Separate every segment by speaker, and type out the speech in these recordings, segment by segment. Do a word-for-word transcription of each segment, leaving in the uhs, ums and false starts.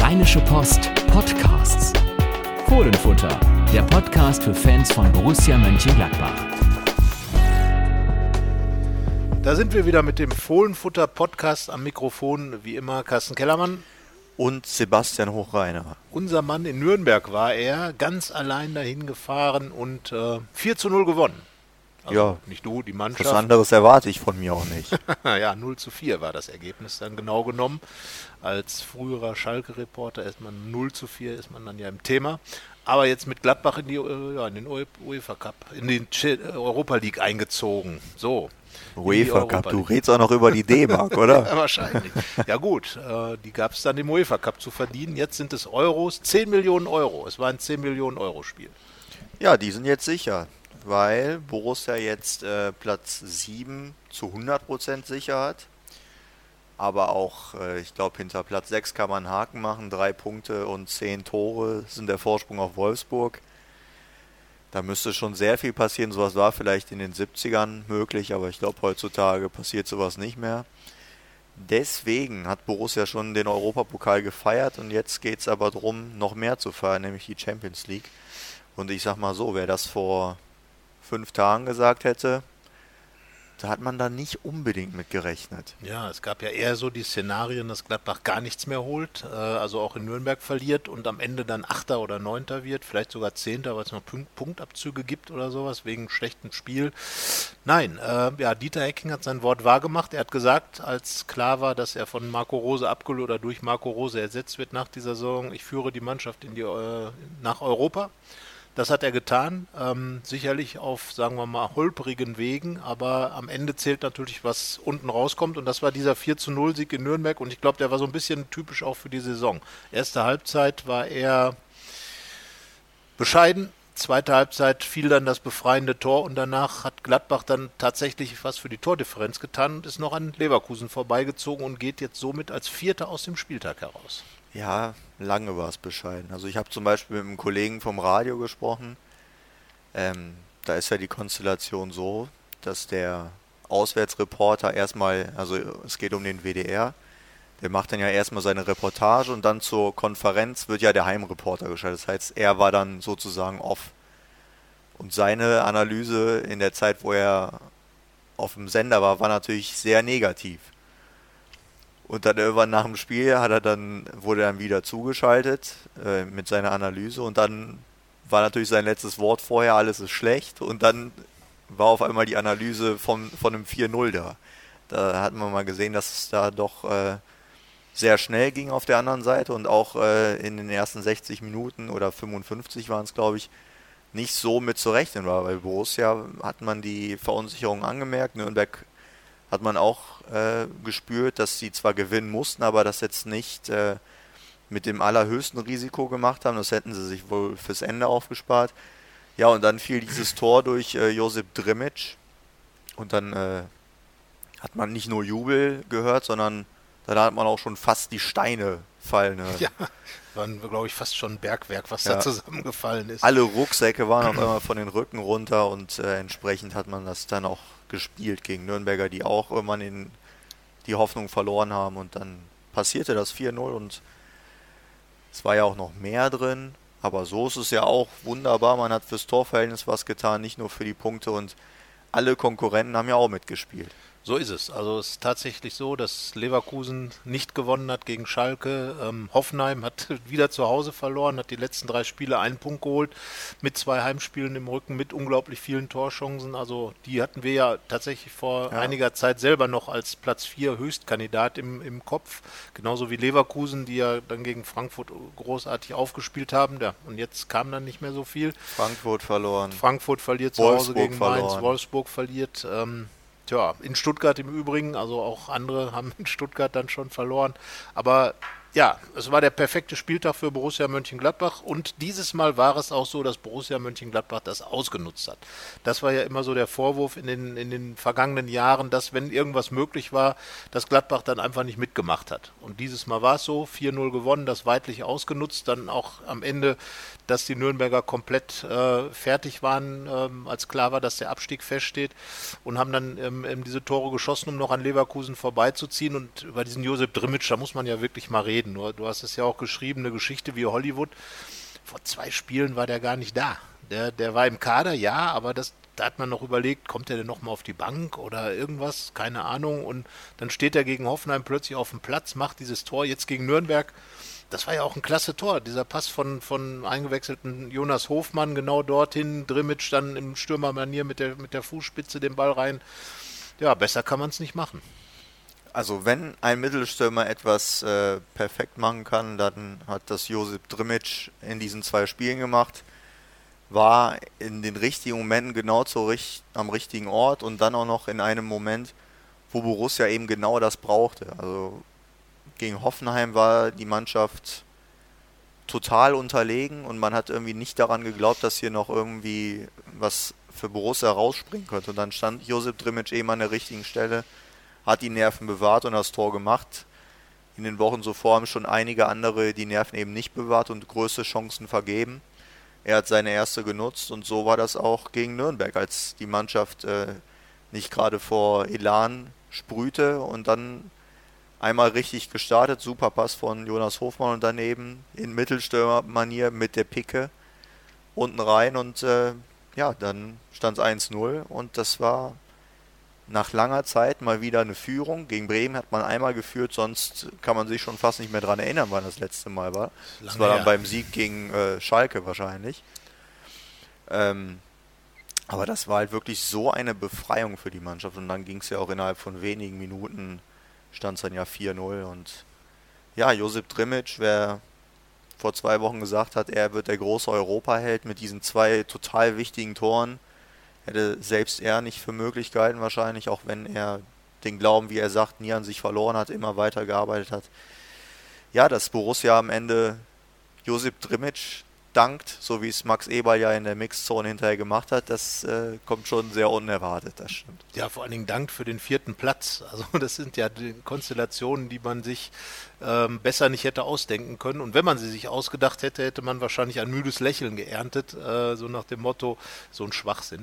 Speaker 1: Rheinische Post Podcasts. Fohlenfutter, der Podcast für Fans von Borussia Mönchengladbach.
Speaker 2: Da sind wir wieder mit dem Fohlenfutter Podcast am Mikrofon, wie immer Carsten Kellermann.
Speaker 3: Und Sebastian Hochreiner.
Speaker 2: Unser Mann in Nürnberg war er, ganz allein dahin gefahren und äh, vier zu null gewonnen. Also
Speaker 3: ja,
Speaker 2: nicht du, die Mannschaft.
Speaker 3: Was anderes erwarte ich von mir auch nicht.
Speaker 2: Ja, null zu vier war das Ergebnis dann genau genommen. Als früherer Schalke-Reporter ist man null zu vier, ist man dann ja im Thema. Aber jetzt mit Gladbach in, die, ja, in den UEFA Cup, in den Europa League eingezogen. So.
Speaker 3: UEFA Cup, du redest auch noch über die D-Mark, oder?
Speaker 2: Ja, wahrscheinlich. Ja gut, äh, die gab es dann im UEFA Cup zu verdienen. Jetzt sind es Euros, zehn Millionen Euro. Es war ein zehn Millionen Euro Spiel.
Speaker 3: Ja, die sind jetzt sicher, weil Borussia jetzt äh, Platz sieben zu hundert Prozent sicher hat. Aber auch, äh, ich glaube, hinter Platz sechs kann man einen Haken machen. Drei Punkte und zehn Tore sind der Vorsprung auf Wolfsburg. Da müsste schon sehr viel passieren. Sowas war vielleicht in den siebzigern möglich, aber ich glaube, heutzutage passiert sowas nicht mehr. Deswegen hat Borussia schon den Europapokal gefeiert und jetzt geht es aber darum, noch mehr zu feiern, nämlich die Champions League. Und ich sag mal so, wer das vor fünf Tagen gesagt hätte, da hat man da nicht unbedingt mit gerechnet.
Speaker 2: Ja, es gab ja eher so die Szenarien, dass Gladbach gar nichts mehr holt, äh, also auch in Nürnberg verliert und am Ende dann Achter oder Neunter wird, vielleicht sogar Zehnter, weil es noch Punkt, Punktabzüge gibt oder sowas, wegen schlechtem Spiel. Nein, äh, ja, Dieter Hecking hat sein Wort wahrgemacht. Er hat gesagt, als klar war, dass er von Marco Rose abgelöst oder durch Marco Rose ersetzt wird nach dieser Saison, ich führe die Mannschaft in die, äh, nach Europa. Das hat er getan, ähm, sicherlich auf, sagen wir mal, holprigen Wegen, aber am Ende zählt natürlich, was unten rauskommt und das war dieser vier zu null Sieg in Nürnberg und ich glaube, der war so ein bisschen typisch auch für die Saison. Erste Halbzeit war eher bescheiden, zweite Halbzeit fiel dann das befreiende Tor und danach hat Gladbach dann tatsächlich was für die Tordifferenz getan und ist noch an Leverkusen vorbeigezogen und geht jetzt somit als Vierter aus dem Spieltag heraus.
Speaker 3: Ja, lange war es bescheiden. Also ich habe zum Beispiel mit einem Kollegen vom Radio gesprochen. Ähm, da ist ja die Konstellation so, dass der Auswärtsreporter erstmal, also es geht um den W D R, der macht dann ja erstmal seine Reportage und dann zur Konferenz wird ja der Heimreporter geschaltet. Das heißt, er war dann sozusagen off. Und seine Analyse in der Zeit, wo er auf dem Sender war, war natürlich sehr negativ. Und dann irgendwann nach dem Spiel hat er dann, wurde er dann wieder zugeschaltet äh, mit seiner Analyse und dann war natürlich sein letztes Wort vorher, alles ist schlecht und dann war auf einmal die Analyse von, von einem vier null da. Da hat man mal gesehen, dass es da doch äh, sehr schnell ging auf der anderen Seite und auch äh, in den ersten sechzig Minuten oder fünfundfünfzig waren es, glaube ich, nicht so mit zu rechnen war. Bei Borussia hat man die Verunsicherung angemerkt, Nürnberg hat man auch äh, gespürt, dass sie zwar gewinnen mussten, aber das jetzt nicht äh, mit dem allerhöchsten Risiko gemacht haben. Das hätten sie sich wohl fürs Ende aufgespart. Ja, und dann fiel dieses Tor durch äh, Josip Drmić. Und dann äh, hat man nicht nur Jubel gehört, sondern dann hat man auch schon fast die Steine fallen hören.
Speaker 2: Ja, war, glaube ich, fast schon ein Bergwerk, was
Speaker 3: ja.
Speaker 2: da zusammengefallen ist.
Speaker 3: Alle Rucksäcke waren auf einmal von den Rücken runter und äh, entsprechend hat man das dann auch gespielt gegen Nürnberger, die auch irgendwann in die Hoffnung verloren haben und dann passierte das vier null und es war ja auch noch mehr drin, aber so ist es ja auch wunderbar, man hat fürs Torverhältnis was getan, nicht nur für die Punkte und alle Konkurrenten haben ja auch mitgespielt.
Speaker 2: So ist es. Also es ist tatsächlich so, dass Leverkusen nicht gewonnen hat gegen Schalke. Ähm, Hoffenheim hat wieder zu Hause verloren, hat die letzten drei Spiele einen Punkt geholt, mit zwei Heimspielen im Rücken, mit unglaublich vielen Torchancen. Also die hatten wir ja tatsächlich vor ja. einiger Zeit selber noch als Platz vier Höchstkandidat im, im Kopf. Genauso wie Leverkusen, die ja dann gegen Frankfurt großartig aufgespielt haben. Ja, und jetzt kam dann nicht mehr so viel.
Speaker 3: Frankfurt verloren.
Speaker 2: Frankfurt verliert zu
Speaker 3: Wolfsburg
Speaker 2: Hause gegen
Speaker 3: verloren.
Speaker 2: Mainz. Wolfsburg verliert. Ähm, Tja, in Stuttgart im Übrigen, also auch andere haben in Stuttgart dann schon verloren. Aber ja, es war der perfekte Spieltag für Borussia Mönchengladbach und dieses Mal war es auch so, dass Borussia Mönchengladbach das ausgenutzt hat. Das war ja immer so der Vorwurf in den, in den vergangenen Jahren, dass wenn irgendwas möglich war, dass Gladbach dann einfach nicht mitgemacht hat. Und dieses Mal war es so, vier null gewonnen, das weitlich ausgenutzt, dann auch am Ende, dass die Nürnberger komplett äh, fertig waren, ähm, als klar war, dass der Abstieg feststeht und haben dann ähm, diese Tore geschossen, um noch an Leverkusen vorbeizuziehen und über diesen Josip Drmić, da muss man ja wirklich mal reden. reden. Nur, du hast es ja auch geschrieben, eine Geschichte wie Hollywood. Vor zwei Spielen war der gar nicht da. Der, der war im Kader, ja, aber das, da hat man noch überlegt, kommt er denn nochmal auf die Bank oder irgendwas, keine Ahnung. Und dann steht er gegen Hoffenheim plötzlich auf dem Platz, macht dieses Tor jetzt gegen Nürnberg. Das war ja auch ein klasse Tor, dieser Pass von, von eingewechselten Jonas Hofmann genau dorthin, Drimmitsch dann im Stürmermanier mit der, mit der Fußspitze den Ball rein. Ja, besser kann man es nicht machen.
Speaker 3: Also wenn ein Mittelstürmer etwas äh, perfekt machen kann, dann hat das Josip Drimmitsch in diesen zwei Spielen gemacht. War in den richtigen Momenten genau zur, am richtigen Ort und dann auch noch in einem Moment, wo Borussia eben genau das brauchte. Also gegen Hoffenheim war die Mannschaft total unterlegen und man hat irgendwie nicht daran geglaubt, dass hier noch irgendwie was für Borussia rausspringen könnte. Und dann stand Josip Drimmitsch eben an der richtigen Stelle, hat die Nerven bewahrt und das Tor gemacht. In den Wochen zuvor haben schon einige andere die Nerven eben nicht bewahrt und größte Chancen vergeben. Er hat seine erste genutzt und so war das auch gegen Nürnberg, als die Mannschaft äh, nicht gerade vor Elan sprühte und dann einmal richtig gestartet, super Pass von Jonas Hofmann und daneben in Mittelstürmer-Manier mit der Picke unten rein und äh, ja, dann stand es eins null und das war nach langer Zeit mal wieder eine Führung. Gegen Bremen hat man einmal geführt, sonst kann man sich schon fast nicht mehr dran erinnern, wann das letzte Mal war. Lange das war dann her. Beim Sieg gegen äh, Schalke wahrscheinlich. Ähm, aber das war halt wirklich so eine Befreiung für die Mannschaft und dann ging es ja auch innerhalb von wenigen Minuten stand es dann ja vier null und ja, Josip Drimmitsch, wer vor zwei Wochen gesagt hat, er wird der große Europaheld mit diesen zwei total wichtigen Toren, hätte selbst er nicht für möglich gehalten wahrscheinlich, auch wenn er den Glauben, wie er sagt, nie an sich verloren hat, immer weiter gearbeitet hat. Ja, dass Borussia am Ende Josip Drimmitsch dankt, so wie es Max Eberl ja in der Mixzone hinterher gemacht hat, das äh, kommt schon sehr unerwartet, das stimmt.
Speaker 2: Ja, vor allen Dingen dankt für den vierten Platz. Also das sind ja die Konstellationen, die man sich ähm, besser nicht hätte ausdenken können. Und wenn man sie sich ausgedacht hätte, hätte man wahrscheinlich ein müdes Lächeln geerntet, äh, so nach dem Motto, so ein Schwachsinn.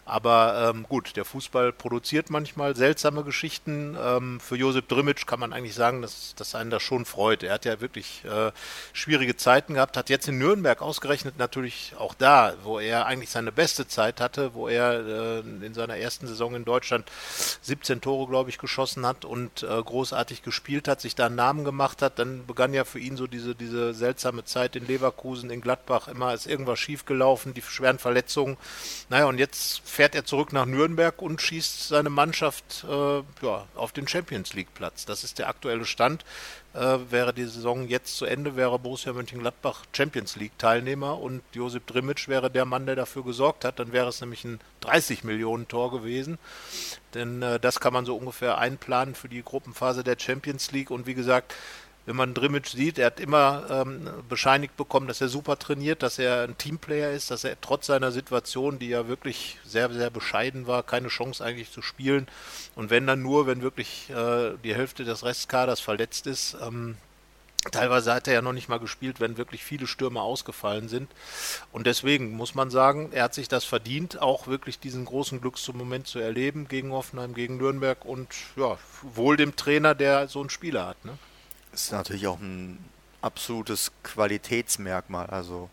Speaker 2: Aber ähm, gut, der Fußball produziert manchmal seltsame Geschichten. Ähm, für Josip Drimmitsch kann man eigentlich sagen, dass, dass einen das schon freut. Er hat ja wirklich äh, schwierige Zeiten gehabt, hat jetzt in Nürnberg ausgerechnet natürlich auch da, wo er eigentlich seine beste Zeit hatte, wo er äh, in seiner ersten Saison in Deutschland siebzehn Tore, glaube ich, geschossen hat und äh, großartig gespielt hat, sich da einen Namen gemacht hat. Dann begann ja für ihn so diese, diese seltsame Zeit in Leverkusen, in Gladbach. Immer ist irgendwas schiefgelaufen, die schweren Verletzungen. Naja, und jetzt fährt er zurück nach Nürnberg und schießt seine Mannschaft äh, ja, auf den Champions-League-Platz. Das ist der aktuelle Stand. Äh, wäre die Saison jetzt zu Ende, wäre Borussia Mönchengladbach Champions-League-Teilnehmer und Josip Drimmitsch wäre der Mann, der dafür gesorgt hat. Dann wäre es nämlich ein dreißig Millionen Tor gewesen. Denn äh, das kann man so ungefähr einplanen für die Gruppenphase der Champions League. Und wie gesagt, wenn man Drimmitsch sieht, er hat immer ähm, bescheinigt bekommen, dass er super trainiert, dass er ein Teamplayer ist, dass er trotz seiner Situation, die ja wirklich sehr, sehr bescheiden war, keine Chance eigentlich zu spielen. Und wenn dann nur, wenn wirklich äh, die Hälfte des Restkaders verletzt ist, ähm, teilweise hat er ja noch nicht mal gespielt, wenn wirklich viele Stürmer ausgefallen sind. Und deswegen muss man sagen, er hat sich das verdient, auch wirklich diesen großen Glücksmoment zu erleben gegen Hoffenheim, gegen Nürnberg und ja, wohl dem Trainer, der so einen Spieler hat, ne?
Speaker 3: Das ist natürlich auch ein absolutes Qualitätsmerkmal. Also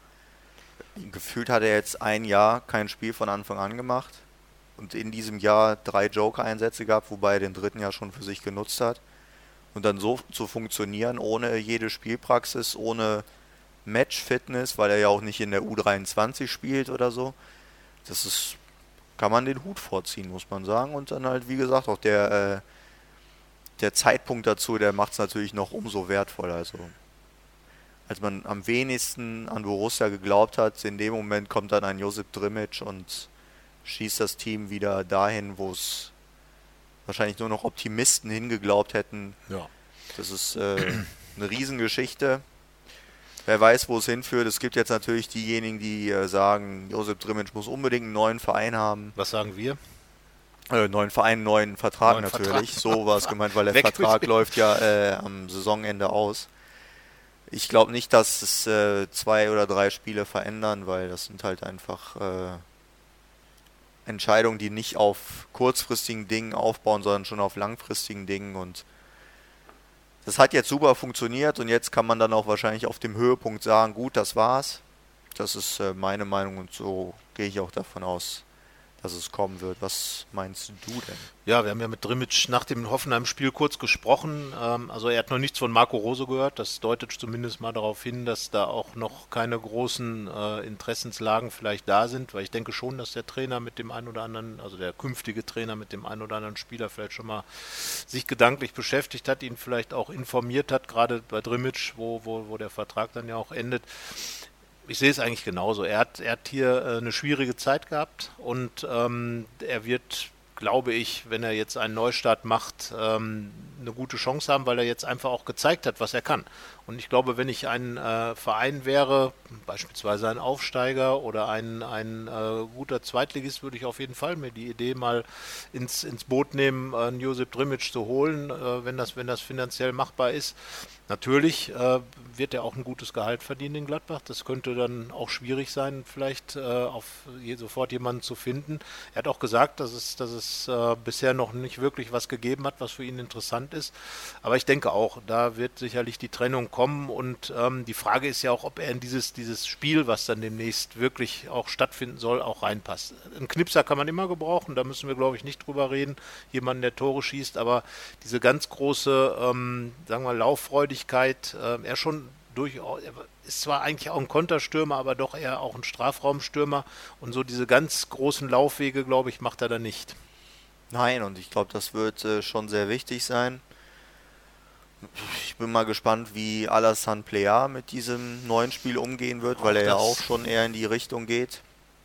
Speaker 3: gefühlt hat er jetzt ein Jahr kein Spiel von Anfang an gemacht und in diesem Jahr drei Joker-Einsätze gehabt, wobei er den dritten Jahr schon für sich genutzt hat. Und dann so zu funktionieren, ohne jede Spielpraxis, ohne Match-Fitness, weil er ja auch nicht in der U dreiundzwanzig spielt oder so, das ist, kann man den Hut vorziehen, muss man sagen. Und dann halt, wie gesagt, auch der... Äh, Der Zeitpunkt dazu, der macht es natürlich noch umso wertvoller. Also, als man am wenigsten an Borussia geglaubt hat, in dem Moment kommt dann ein Josip Drimmitsch und schießt das Team wieder dahin, wo es wahrscheinlich nur noch Optimisten hingeglaubt hätten.
Speaker 2: Ja.
Speaker 3: Das ist äh, eine Riesengeschichte. Wer weiß, wo es hinführt. Es gibt jetzt natürlich diejenigen, die äh, sagen, Josip Drimmitsch muss unbedingt einen neuen Verein haben.
Speaker 2: Was sagen wir?
Speaker 3: Äh, neuen Verein, neuen Vertrag
Speaker 2: neuen
Speaker 3: natürlich.
Speaker 2: Vertrag.
Speaker 3: So war es gemeint, weil der
Speaker 2: Weg
Speaker 3: Vertrag läuft ja äh, am Saisonende aus. Ich glaube nicht, dass es äh, zwei oder drei Spiele verändern, weil das sind halt einfach äh, Entscheidungen, die nicht auf kurzfristigen Dingen aufbauen, sondern schon auf langfristigen Dingen. Und das hat jetzt super funktioniert und jetzt kann man dann auch wahrscheinlich auf dem Höhepunkt sagen, gut, das war's. Das ist äh, meine Meinung und so gehe ich auch davon aus, dass es kommen wird. Was meinst du denn?
Speaker 2: Ja, wir haben ja mit Drimic nach dem Hoffenheim-Spiel kurz gesprochen. Ähm, also er hat noch nichts von Marco Rose gehört. Das deutet zumindest mal darauf hin, dass da auch noch keine großen äh, Interessenslagen vielleicht da sind, weil ich denke schon, dass der Trainer mit dem einen oder anderen, also der künftige Trainer mit dem einen oder anderen Spieler vielleicht schon mal sich gedanklich beschäftigt hat, ihn vielleicht auch informiert hat, gerade bei Drimic, wo, wo, wo der Vertrag dann ja auch endet. Ich sehe es eigentlich genauso. Er hat, er hat hier äh, eine schwierige Zeit gehabt und ähm, er wird, glaube ich, wenn er jetzt einen Neustart macht, ähm, eine gute Chance haben, weil er jetzt einfach auch gezeigt hat, was er kann. Und ich glaube, wenn ich ein äh, Verein wäre, beispielsweise ein Aufsteiger oder ein, ein äh, guter Zweitligist, würde ich auf jeden Fall mir die Idee mal ins, ins Boot nehmen, äh, einen Josip Drimic zu holen, äh, wenn das, wenn das finanziell machbar ist. Natürlich äh, wird er auch ein gutes Gehalt verdienen in Gladbach. Das könnte dann auch schwierig sein, vielleicht äh, auf je, sofort jemanden zu finden. Er hat auch gesagt, dass es, dass es äh, bisher noch nicht wirklich was gegeben hat, was für ihn interessant ist. Aber ich denke auch, da wird sicherlich die Trennung kommen. Und ähm, die Frage ist ja auch, ob er in dieses, dieses Spiel, was dann demnächst wirklich auch stattfinden soll, auch reinpasst. Einen Knipser kann man immer gebrauchen, da müssen wir, glaube ich, nicht drüber reden. Jemanden, der Tore schießt, aber diese ganz große, ähm, sagen wir, Lauffreudigkeit, Äh, er schon durchaus, er ist zwar eigentlich auch ein Konterstürmer, aber doch eher auch ein Strafraumstürmer und so diese ganz großen Laufwege, glaube ich, macht er da nicht.
Speaker 3: Nein, und ich glaube, das wird äh, schon sehr wichtig sein. Ich bin mal gespannt, wie Alassane Plea mit diesem neuen Spiel umgehen wird, weil
Speaker 2: Auch
Speaker 3: er ja
Speaker 2: das-
Speaker 3: auch schon eher in die Richtung geht.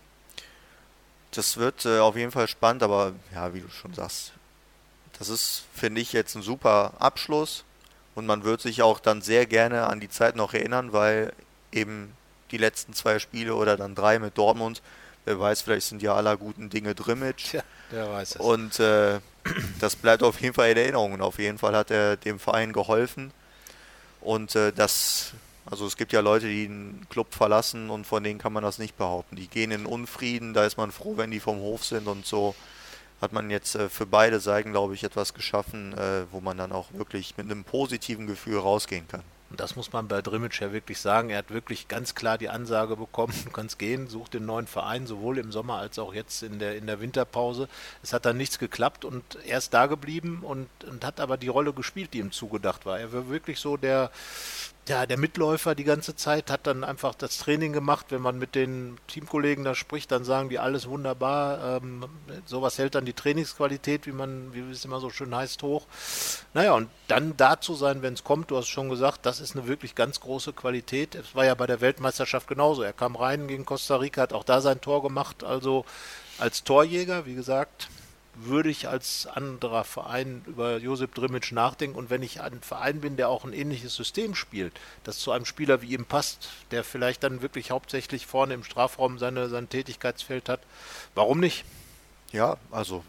Speaker 3: Das wird äh, auf jeden Fall spannend, aber ja, wie du schon sagst, das ist, finde ich, jetzt ein super Abschluss. Und man wird sich auch dann sehr gerne an die Zeit noch erinnern, weil eben die letzten zwei Spiele oder dann drei mit Dortmund, wer weiß, vielleicht sind ja aller guten Dinge Drimic.
Speaker 2: Tja, der weiß es.
Speaker 3: Und äh, das bleibt auf jeden Fall in Erinnerung. Und auf jeden Fall hat er dem Verein geholfen. Und äh, das, also es gibt ja Leute, die einen Club verlassen und von denen kann man das nicht behaupten. Die gehen in Unfrieden, da ist man froh, wenn die vom Hof sind und so. Hat man jetzt äh, für beide Seiten, glaube ich, etwas geschaffen, äh, wo man dann auch wirklich mit einem positiven Gefühl rausgehen kann.
Speaker 2: Und das muss man bei Drimic ja wirklich sagen. Er hat wirklich ganz klar die Ansage bekommen, du kannst gehen, such den neuen Verein, sowohl im Sommer als auch jetzt in der, in der Winterpause. Es hat dann nichts geklappt und er ist da geblieben und, und hat aber die Rolle gespielt, die ihm zugedacht war. Er war wirklich so der, ja, der Mitläufer die ganze Zeit, hat dann einfach das Training gemacht. Wenn man mit den Teamkollegen da spricht, dann sagen die alles wunderbar. Ähm, sowas hält dann die Trainingsqualität, wie man, wie es immer so schön heißt, hoch. Naja, und dann da zu sein, wenn es kommt, du hast schon gesagt, das ist eine wirklich ganz große Qualität. Es war ja bei der Weltmeisterschaft genauso. Er kam rein gegen Costa Rica, hat auch da sein Tor gemacht. Also als Torjäger, wie gesagt, würde ich als anderer Verein über Josip Drimic nachdenken. Und wenn ich ein Verein bin, der auch ein ähnliches System spielt, das zu einem Spieler wie ihm passt, der vielleicht dann wirklich hauptsächlich vorne im Strafraum seine, sein Tätigkeitsfeld hat, warum nicht?
Speaker 3: Ja, also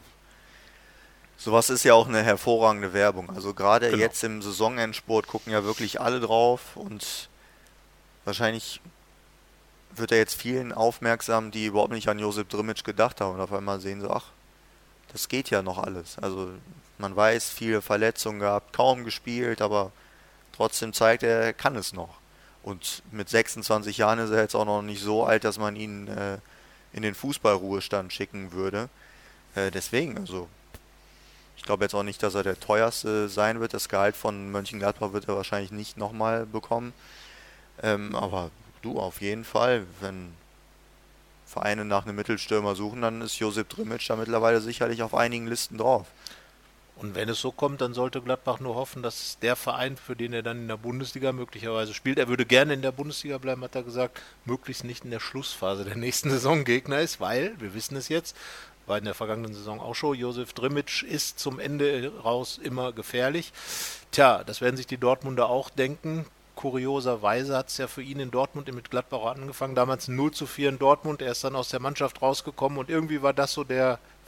Speaker 3: sowas ist ja auch eine hervorragende Werbung. Also gerade
Speaker 2: Genau.
Speaker 3: jetzt im Saisonendspurt gucken ja wirklich alle drauf und wahrscheinlich wird er jetzt vielen aufmerksam, die überhaupt nicht an Josip Drimic gedacht haben und auf einmal sehen sie, ach, das geht ja noch alles. Also man weiß, viele Verletzungen gehabt, kaum gespielt, aber trotzdem zeigt er, er kann es noch. Und mit sechsundzwanzig Jahren ist er jetzt auch noch nicht so alt, dass man ihn äh, in den Fußballruhestand schicken würde. Äh, deswegen, also ich glaube jetzt auch nicht, dass er der teuerste sein wird. Das Gehalt von Mönchengladbach wird er wahrscheinlich nicht nochmal bekommen. Ähm, aber du, auf jeden Fall, wenn Vereine nach einem Mittelstürmer suchen, dann ist Josip Drimic da mittlerweile sicherlich auf einigen Listen drauf.
Speaker 2: Und wenn es so kommt, dann sollte Gladbach nur hoffen, dass der Verein, für den er dann in der Bundesliga möglicherweise spielt, er würde gerne in der Bundesliga bleiben, hat er gesagt, möglichst nicht in der Schlussphase der nächsten Saison Gegner ist, weil, wir wissen es jetzt, war in der vergangenen Saison auch schon, Josip Drimic ist zum Ende raus immer gefährlich. Tja, das werden sich die Dortmunder auch denken. Kurioserweise hat es ja für ihn in Dortmund mit Gladbach angefangen, damals null zu vier in Dortmund, er ist dann aus der Mannschaft rausgekommen und irgendwie war das so der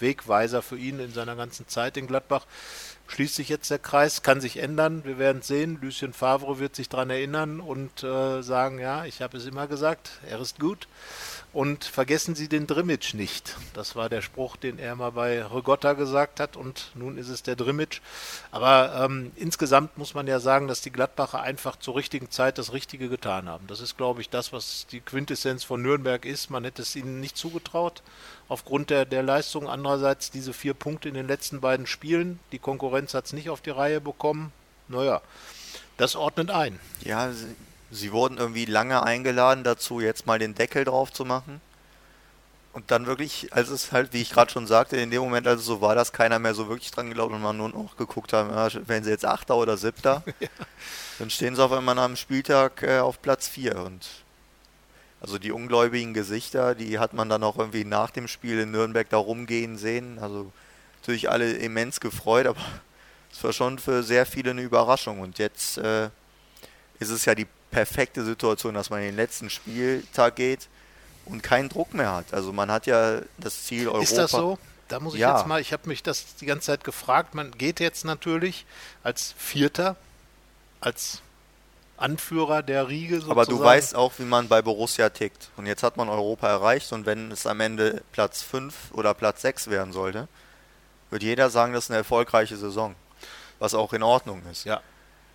Speaker 2: Wegweiser für ihn in seiner ganzen Zeit in Gladbach. Schließt sich jetzt der Kreis, kann sich ändern, wir werden es sehen. Lucien Favre wird sich daran erinnern und äh, sagen, ja, ich habe es immer gesagt, er ist gut. Und vergessen Sie den Drimmitsch nicht. Das war der Spruch, den er mal bei Rigotta gesagt hat und nun ist es der Drimmitsch. Aber ähm, insgesamt muss man ja sagen, dass die Gladbacher einfach zur richtigen Zeit das Richtige getan haben. Das ist, glaube ich, das, was die Quintessenz von Nürnberg ist. Man hätte es ihnen nicht zugetraut, aufgrund der, der Leistung. Andererseits diese vier Punkte in den letzten beiden Spielen. Die Konkurrenz hat es nicht auf die Reihe bekommen. Naja, das ordnet ein.
Speaker 3: Ja, sie, sie wurden irgendwie lange eingeladen dazu, jetzt mal den Deckel drauf zu machen. Und dann wirklich, als es halt, wie ich gerade schon sagte, in dem Moment, als es so war, dass keiner mehr so wirklich dran geglaubt und man nur noch geguckt hat, ja, werden sie jetzt Achter oder Siebter, ja. Dann stehen sie auf einmal am Spieltag äh, auf Platz vier. Und also die ungläubigen Gesichter, die hat man dann auch irgendwie nach dem Spiel in Nürnberg da rumgehen sehen. Also natürlich alle immens gefreut, aber es war schon für sehr viele eine Überraschung. Und jetzt äh, ist es ja die perfekte Situation, dass man in den letzten Spieltag geht und keinen Druck mehr hat. Also man hat ja das Ziel Europa.
Speaker 2: Ist das so? Da muss ich
Speaker 3: ja.
Speaker 2: jetzt mal, ich habe mich das die ganze Zeit gefragt, man geht jetzt natürlich als Vierter, als Anführer der Riege sozusagen.
Speaker 3: Aber du weißt auch, wie man bei Borussia tickt. Und jetzt hat man Europa erreicht und wenn es am Ende Platz fünf oder Platz sechs werden sollte, wird jeder sagen, das ist eine erfolgreiche Saison. Was auch in Ordnung ist.
Speaker 2: Ja.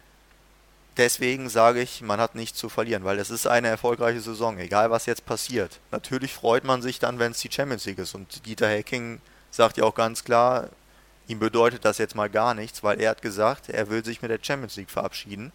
Speaker 3: Deswegen sage ich, man hat nichts zu verlieren, weil es ist eine erfolgreiche Saison, egal was jetzt passiert. Natürlich freut man sich dann, wenn es die Champions League ist. Und Dieter Hecking sagt ja auch ganz klar, ihm bedeutet das jetzt mal gar nichts, weil er hat gesagt, er will sich mit der Champions League verabschieden.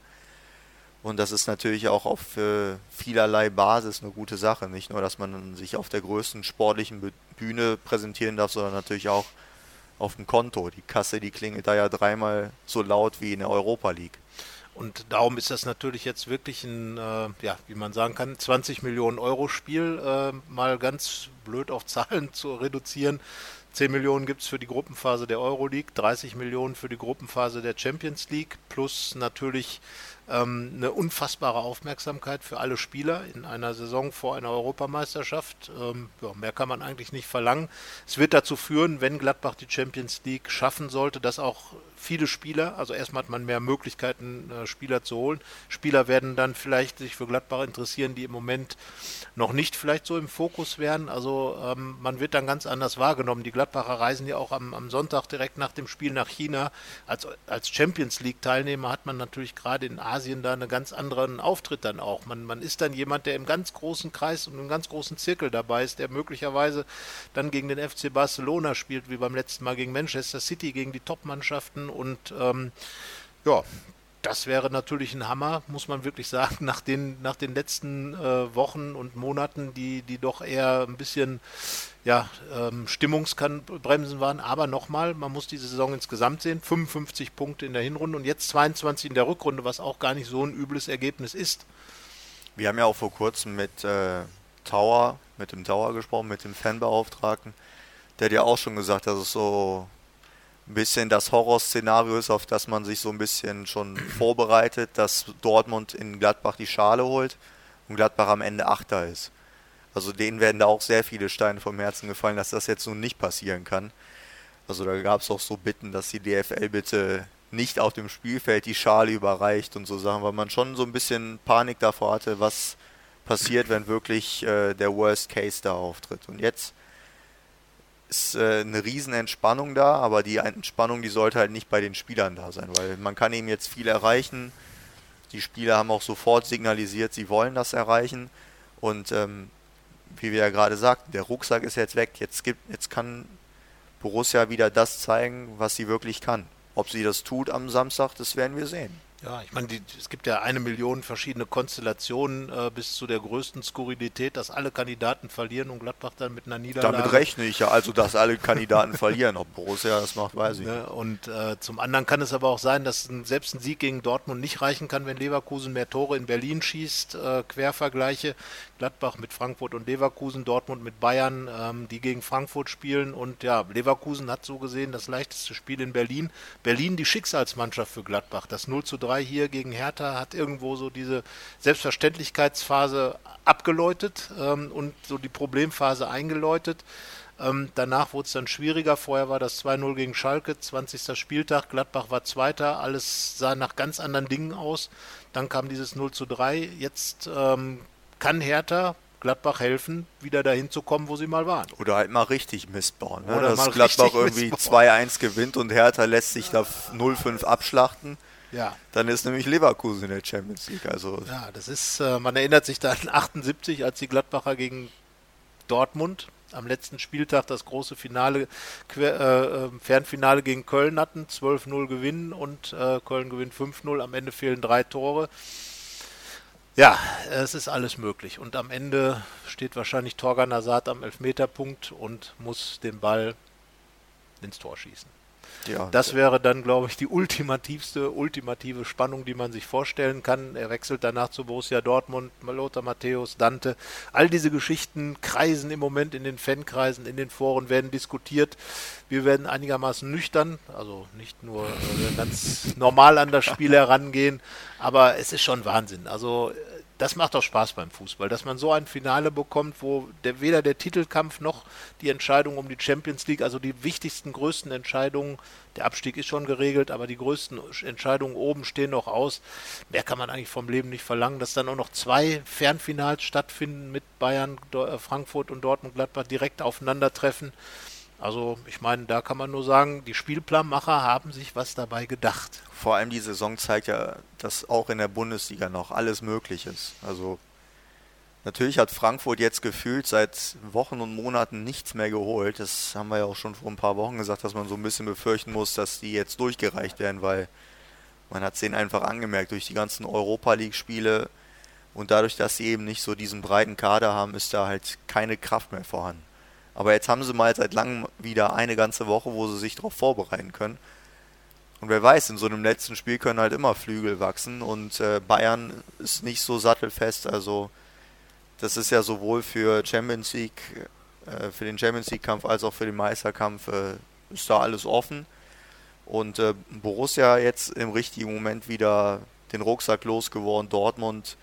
Speaker 3: Und das ist natürlich auch auf äh, vielerlei Basis eine gute Sache. Nicht nur, dass man sich auf der größten sportlichen Bühne präsentieren darf, sondern natürlich auch auf dem Konto. Die Kasse, die klingelt da ja dreimal so laut wie in der Europa League.
Speaker 2: Und darum ist das natürlich jetzt wirklich ein, äh, ja, wie man sagen kann, zwanzig Millionen Euro Spiel, äh, mal ganz blöd auf Zahlen zu reduzieren. zehn Millionen gibt es für die Gruppenphase der Euroleague, dreißig Millionen für die Gruppenphase der Champions League, plus natürlich ähm, eine unfassbare Aufmerksamkeit für alle Spieler in einer Saison vor einer Europameisterschaft. Ähm, ja, mehr kann man eigentlich nicht verlangen. Es wird dazu führen, wenn Gladbach die Champions League schaffen sollte, dass auch viele Spieler, also erstmal hat man mehr Möglichkeiten, äh, Spieler zu holen. Spieler werden dann vielleicht sich für Gladbach interessieren, die im Moment noch nicht vielleicht so im Fokus wären. Also ähm, man wird dann ganz anders wahrgenommen. Die Gladbacher reisen ja auch am, am Sonntag direkt nach dem Spiel nach China. Als, als Champions League-Teilnehmer hat man natürlich gerade in Asien da einen ganz anderen Auftritt dann auch. Man, man ist dann jemand, der im ganz großen Kreis und im ganz großen Zirkel dabei ist, der möglicherweise dann gegen den F C Barcelona spielt, wie beim letzten Mal gegen Manchester City, gegen die Top-Mannschaften. Und ähm, ja, das wäre natürlich ein Hammer, muss man wirklich sagen, nach den, nach den letzten äh, Wochen und Monaten, die, die doch eher ein bisschen ja, ähm, Stimmungsbremsen waren. Aber nochmal, man muss diese Saison insgesamt sehen, fünfundfünfzig Punkte in der Hinrunde und jetzt zweiundzwanzig in der Rückrunde, was auch gar nicht so ein übles Ergebnis ist.
Speaker 3: Wir haben ja auch vor kurzem mit äh, Tower, mit dem Tower gesprochen, mit dem Fanbeauftragten, der hat ja auch schon gesagt, dass es so ein bisschen das Horrorszenario ist, auf das man sich so ein bisschen schon vorbereitet, dass Dortmund in Gladbach die Schale holt und Gladbach am Ende Achter ist. Also denen werden da auch sehr viele Steine vom Herzen gefallen, dass das jetzt nun nicht passieren kann. Also da gab es auch so Bitten, dass die D F L bitte nicht auf dem Spielfeld die Schale überreicht und so Sachen, weil man schon so ein bisschen Panik davor hatte, was passiert, wenn wirklich äh, der Worst Case da auftritt. Und jetzt ist äh, eine riesen Entspannung da, aber die Entspannung, die sollte halt nicht bei den Spielern da sein, weil man kann eben jetzt viel erreichen. Die Spieler haben auch sofort signalisiert, sie wollen das erreichen und ähm, wie wir ja gerade sagten, der Rucksack ist jetzt weg. Jetzt gibt, jetzt kann Borussia wieder das zeigen, was sie wirklich kann. Ob sie das tut am Samstag, das werden wir sehen.
Speaker 2: Ja, ich meine, die, es gibt ja eine Million verschiedene Konstellationen äh, bis zu der größten Skurrilität, dass alle Kandidaten verlieren und Gladbach dann mit einer Niederlage...
Speaker 3: Damit rechne ich ja, also dass alle Kandidaten verlieren. Ob Borussia das macht, weiß ich
Speaker 2: ja,
Speaker 3: nicht.
Speaker 2: Und äh, zum anderen kann es aber auch sein, dass ein, selbst ein Sieg gegen Dortmund nicht reichen kann, wenn Leverkusen mehr Tore in Berlin schießt. Äh, Quervergleiche, Gladbach mit Frankfurt und Leverkusen, Dortmund mit Bayern, ähm, die gegen Frankfurt spielen. Und ja, Leverkusen hat so gesehen das leichteste Spiel in Berlin. Berlin die Schicksalsmannschaft für Gladbach. Das null zu drei hier gegen Hertha hat irgendwo so diese Selbstverständlichkeitsphase abgeläutet ähm, und so die Problemphase eingeläutet. Ähm, danach wurde es dann schwieriger. Vorher war das zwei null gegen Schalke, zwanzigster Spieltag. Gladbach war Zweiter. Alles sah nach ganz anderen Dingen aus. Dann kam dieses null zu drei. Jetzt ähm, kann Hertha Gladbach helfen, wieder dahin zu kommen, wo sie mal waren.
Speaker 3: Oder halt mal richtig Mist bauen. Ne?
Speaker 2: Oder
Speaker 3: Dass
Speaker 2: mal
Speaker 3: Gladbach
Speaker 2: richtig
Speaker 3: irgendwie
Speaker 2: Mist bauen.
Speaker 3: zwei eins gewinnt und Hertha lässt sich da null fünf abschlachten.
Speaker 2: Ja.
Speaker 3: Dann ist nämlich Leverkusen in der Champions League. Also
Speaker 2: Ja, das ist, äh, man erinnert sich da an achtundsiebzig, als die Gladbacher gegen Dortmund am letzten Spieltag das große Finale, Quer, äh, Fernfinale gegen Köln hatten, zwölf null gewinnen und äh, Köln gewinnt fünf null, am Ende fehlen drei Tore. Ja, es ist alles möglich und am Ende steht wahrscheinlich Torgan Hazard am Elfmeterpunkt und muss den Ball ins Tor schießen.
Speaker 3: ja,
Speaker 2: Das wäre dann, glaube ich, die ultimativste, ultimative Spannung, die man sich vorstellen kann. Er wechselt danach zu Borussia Dortmund, Lothar Matthäus, Dante. All diese Geschichten kreisen im Moment in den Fankreisen, in den Foren, werden diskutiert. Wir werden einigermaßen nüchtern, also nicht nur äh, ganz normal an das Spiel herangehen, aber es ist schon Wahnsinn. Also das macht doch Spaß beim Fußball, dass man so ein Finale bekommt, wo der, weder der Titelkampf noch die Entscheidung um die Champions League, also die wichtigsten, größten Entscheidungen, der Abstieg ist schon geregelt, aber die größten Entscheidungen oben stehen noch aus. Mehr kann man eigentlich vom Leben nicht verlangen, dass dann auch noch zwei Fernfinals stattfinden mit Bayern, Frankfurt und Dortmund-Gladbach direkt aufeinandertreffen. Also ich meine, da kann man nur sagen, die Spielplanmacher haben sich was dabei gedacht.
Speaker 3: vor allem die Saison zeigt ja, dass auch in der Bundesliga noch alles möglich ist. Also natürlich hat Frankfurt jetzt gefühlt seit Wochen und Monaten nichts mehr geholt. Das haben wir ja auch schon vor ein paar Wochen gesagt, dass man so ein bisschen befürchten muss, dass die jetzt durchgereicht werden, weil man hat es denen einfach angemerkt durch die ganzen Europa-League-Spiele und dadurch, dass sie eben nicht so diesen breiten Kader haben, ist da halt keine Kraft mehr vorhanden. Aber jetzt haben sie mal seit langem wieder eine ganze Woche, wo sie sich darauf vorbereiten können. Und wer weiß, in so einem letzten Spiel können halt immer Flügel wachsen und äh, Bayern ist nicht so sattelfest. Also das ist ja sowohl für Champions League, äh, für den Champions League Kampf als auch für den Meisterkampf äh, ist da alles offen. Und äh, Borussia jetzt im richtigen Moment wieder den Rucksack losgeworden. Dortmund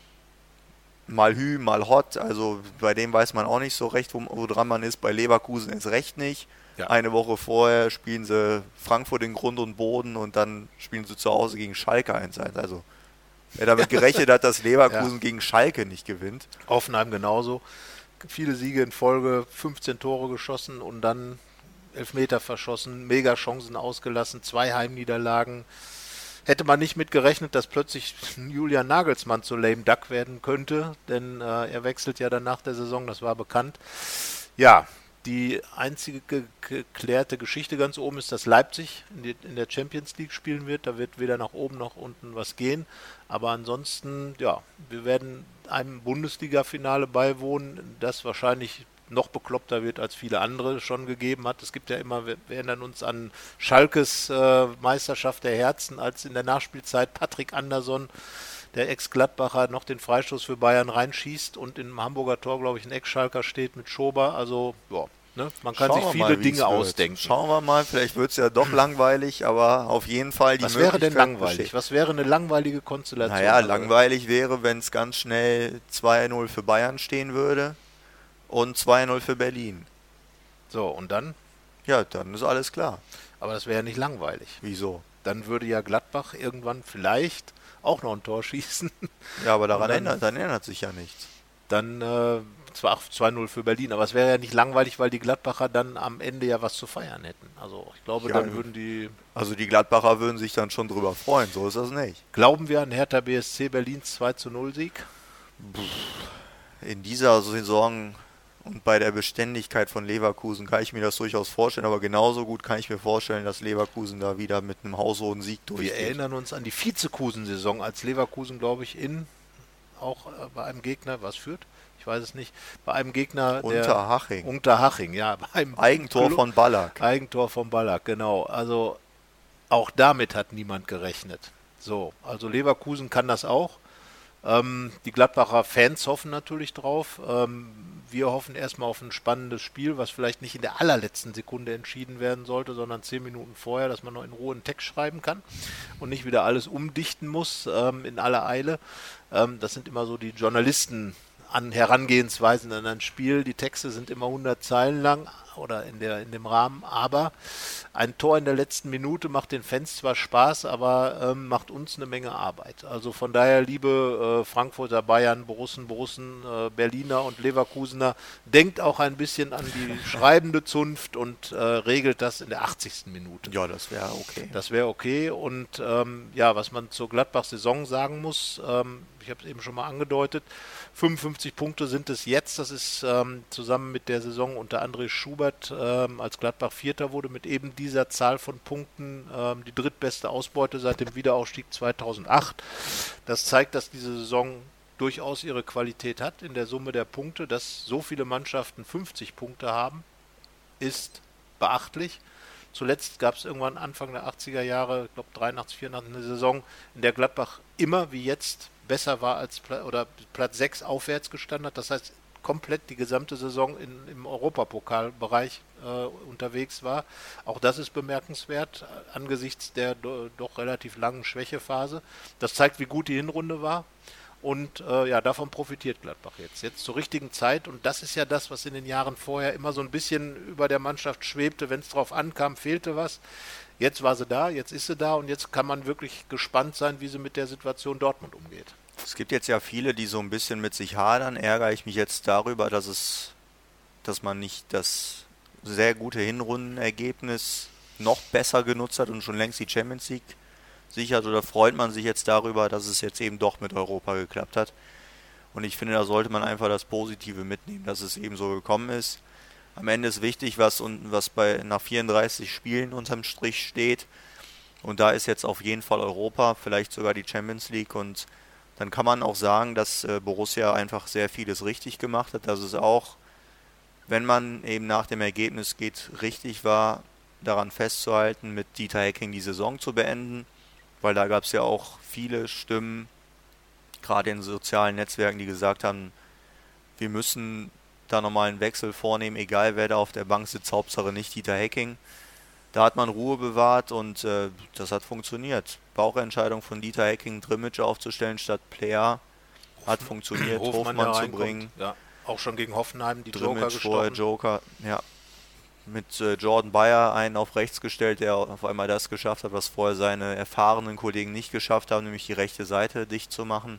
Speaker 3: mal Hü, mal Hot, also bei dem weiß man auch nicht so recht, wo, woran man ist. Bei Leverkusen ist recht nicht. Ja. Eine Woche vorher spielen sie Frankfurt in Grund und Boden und dann spielen sie zu Hause gegen Schalke eins eins. Also wer damit gerechnet hat, dass Leverkusen ja. gegen Schalke nicht gewinnt.
Speaker 2: Hoffenheim genauso. Viele Siege in Folge, fünfzehn Tore geschossen und dann Elfmeter verschossen, mega Chancen ausgelassen, zwei Heimniederlagen. Hätte man nicht mit gerechnet, dass plötzlich Julian Nagelsmann zu lame duck werden könnte, denn äh, er wechselt ja dann nach der Saison, das war bekannt. Ja, die einzige ge- geklärte Geschichte ganz oben ist, dass Leipzig in, die, in der Champions League spielen wird. Da wird weder nach oben noch unten was gehen. Aber ansonsten, ja, wir werden einem Bundesliga-Finale beiwohnen, das wahrscheinlich noch bekloppter wird, als viele andere schon gegeben hat. Es gibt ja immer, wir erinnern uns an Schalkes äh, Meisterschaft der Herzen, als in der Nachspielzeit Patrick Andersson, der Ex-Gladbacher, noch den Freistoß für Bayern reinschießt und im Hamburger Tor, glaube ich, ein Ex-Schalker steht mit Schober. Also, ja, ne? Man kann
Speaker 3: Schauen
Speaker 2: sich viele
Speaker 3: mal,
Speaker 2: Dinge ausdenken.
Speaker 3: Schauen wir mal, vielleicht wird es ja doch langweilig, aber auf jeden Fall die
Speaker 2: Was
Speaker 3: Möglichkeit
Speaker 2: wäre denn langweilig?
Speaker 3: besteht.
Speaker 2: Was wäre eine langweilige Konstellation?
Speaker 3: Naja, langweilig wäre, wenn es ganz schnell zwei null für Bayern stehen würde und zwei null für Berlin.
Speaker 2: So, und dann?
Speaker 3: Ja, dann ist alles klar.
Speaker 2: Aber das wäre ja nicht langweilig.
Speaker 3: Wieso?
Speaker 2: Dann würde ja Gladbach irgendwann vielleicht auch noch ein Tor schießen.
Speaker 3: Ja, aber daran
Speaker 2: dann,
Speaker 3: ändert, dann ändert sich ja nichts.
Speaker 2: Dann äh, zwar zwei null für Berlin, aber es wäre ja nicht langweilig, weil die Gladbacher dann am Ende ja was zu feiern hätten. Also ich glaube,
Speaker 3: Ja,
Speaker 2: dann würden die...
Speaker 3: Also die Gladbacher würden sich dann schon drüber freuen, so ist das nicht.
Speaker 2: Glauben wir an Hertha B S C Berlins zwei zu null Sieg?
Speaker 3: In dieser Saison und bei der Beständigkeit von Leverkusen kann ich mir das durchaus vorstellen, aber genauso gut kann ich mir vorstellen, dass Leverkusen da wieder mit einem haushohen Sieg durchgeht.
Speaker 2: Wir erinnern uns an die Vizekusen-Saison, als Leverkusen, glaube ich, in auch äh, bei einem Gegner, was führt? Ich weiß es nicht. Bei einem Gegner, der...
Speaker 3: Unterhaching.
Speaker 2: Unterhaching, ja. Beim
Speaker 3: Eigentor
Speaker 2: Klo-
Speaker 3: von Ballack.
Speaker 2: Eigentor von Ballack, genau. Also auch damit hat niemand gerechnet. So, also Leverkusen kann das auch. Ähm, die Gladbacher Fans hoffen natürlich drauf. Ähm, wir hoffen erstmal auf ein spannendes Spiel, was vielleicht nicht in der allerletzten Sekunde entschieden werden sollte, sondern zehn Minuten vorher, dass man noch in Ruhe einen Text schreiben kann und nicht wieder alles umdichten muss ähm, in aller Eile. Ähm, das sind immer so die Journalisten an Herangehensweisen an ein Spiel. Die Texte sind immer hundert Zeilen lang oder in, der, in dem Rahmen, aber ein Tor in der letzten Minute macht den Fans zwar Spaß, aber ähm, macht uns eine Menge Arbeit. Also von daher, liebe äh, Frankfurter, Bayern, Borussen, Borussen, äh, Berliner und Leverkusener, denkt auch ein bisschen an die schreibende Zunft und äh, regelt das in der achtzigsten Minute.
Speaker 3: Ja, das wäre okay.
Speaker 2: Das wäre okay und ähm, ja, was man zur Gladbach-Saison sagen muss, ähm, ich habe es eben schon mal angedeutet, fünfundfünfzig Punkte sind es jetzt, das ist ähm, zusammen mit der Saison unter André Schubert, ähm, als Gladbach Vierter wurde, mit eben dieser Zahl von Punkten ähm, die drittbeste Ausbeute seit dem Wiederaufstieg zweitausendacht. Das zeigt, dass diese Saison durchaus ihre Qualität hat in der Summe der Punkte, dass so viele Mannschaften fünfzig Punkte haben, ist beachtlich. Zuletzt gab es irgendwann Anfang der achtziger Jahre, ich glaube dreiundachtzig, vierundachtzig, eine Saison, in der Gladbach immer wie jetzt besser war als Pla- oder Platz sechs aufwärts gestanden hat. Das heißt, komplett die gesamte Saison in, im Europapokalbereich äh, unterwegs war. Auch das ist bemerkenswert äh, angesichts der do, doch relativ langen Schwächephase. Das zeigt, wie gut die Hinrunde war. Und äh, ja, davon profitiert Gladbach jetzt. Jetzt zur richtigen Zeit. Und das ist ja das, was in den Jahren vorher immer so ein bisschen über der Mannschaft schwebte. Wenn es drauf ankam, fehlte was. Jetzt war sie da, jetzt ist sie da. Und jetzt kann man wirklich gespannt sein, wie sie mit der Situation Dortmund umgeht.
Speaker 3: Es gibt jetzt ja viele, die so ein bisschen mit sich hadern. Ärgere ich mich jetzt darüber, dass es, dass man nicht das sehr gute Hinrundenergebnis noch besser genutzt hat und schon längst die Champions League sichert, oder freut man sich jetzt darüber, dass es jetzt eben doch mit Europa geklappt hat? Und ich finde, da sollte man einfach das Positive mitnehmen, dass es eben so gekommen ist. Am Ende ist wichtig, was unten, was bei nach vierunddreißig Spielen unterm Strich steht. Und da ist jetzt auf jeden Fall Europa, vielleicht sogar die Champions League. Und dann kann man auch sagen, dass äh, Borussia einfach sehr vieles richtig gemacht hat. Dass es auch, wenn man eben nach dem Ergebnis geht, richtig war, daran festzuhalten, mit Dieter Hecking die Saison zu beenden. Weil da gab es ja auch viele Stimmen, gerade in sozialen Netzwerken, die gesagt haben, wir müssen da nochmal einen Wechsel vornehmen, egal wer da auf der Bank sitzt, Hauptsache nicht Dieter Hecking. Da hat man Ruhe bewahrt und äh, das hat funktioniert. Bauchentscheidung von Dieter Hecking, Drimmitsch aufzustellen statt Player, hat funktioniert,
Speaker 2: Hofmann,
Speaker 3: Hofmann zu
Speaker 2: reinkommt.
Speaker 3: bringen.
Speaker 2: Ja, auch schon gegen Hoffenheim die Joker
Speaker 3: Drimmitsch vorher
Speaker 2: gestochen.
Speaker 3: Joker, ja. Mit äh, Jordan Bayer einen auf rechts gestellt, der auf einmal das geschafft hat, was vorher seine erfahrenen Kollegen nicht geschafft haben, nämlich die rechte Seite dicht zu machen.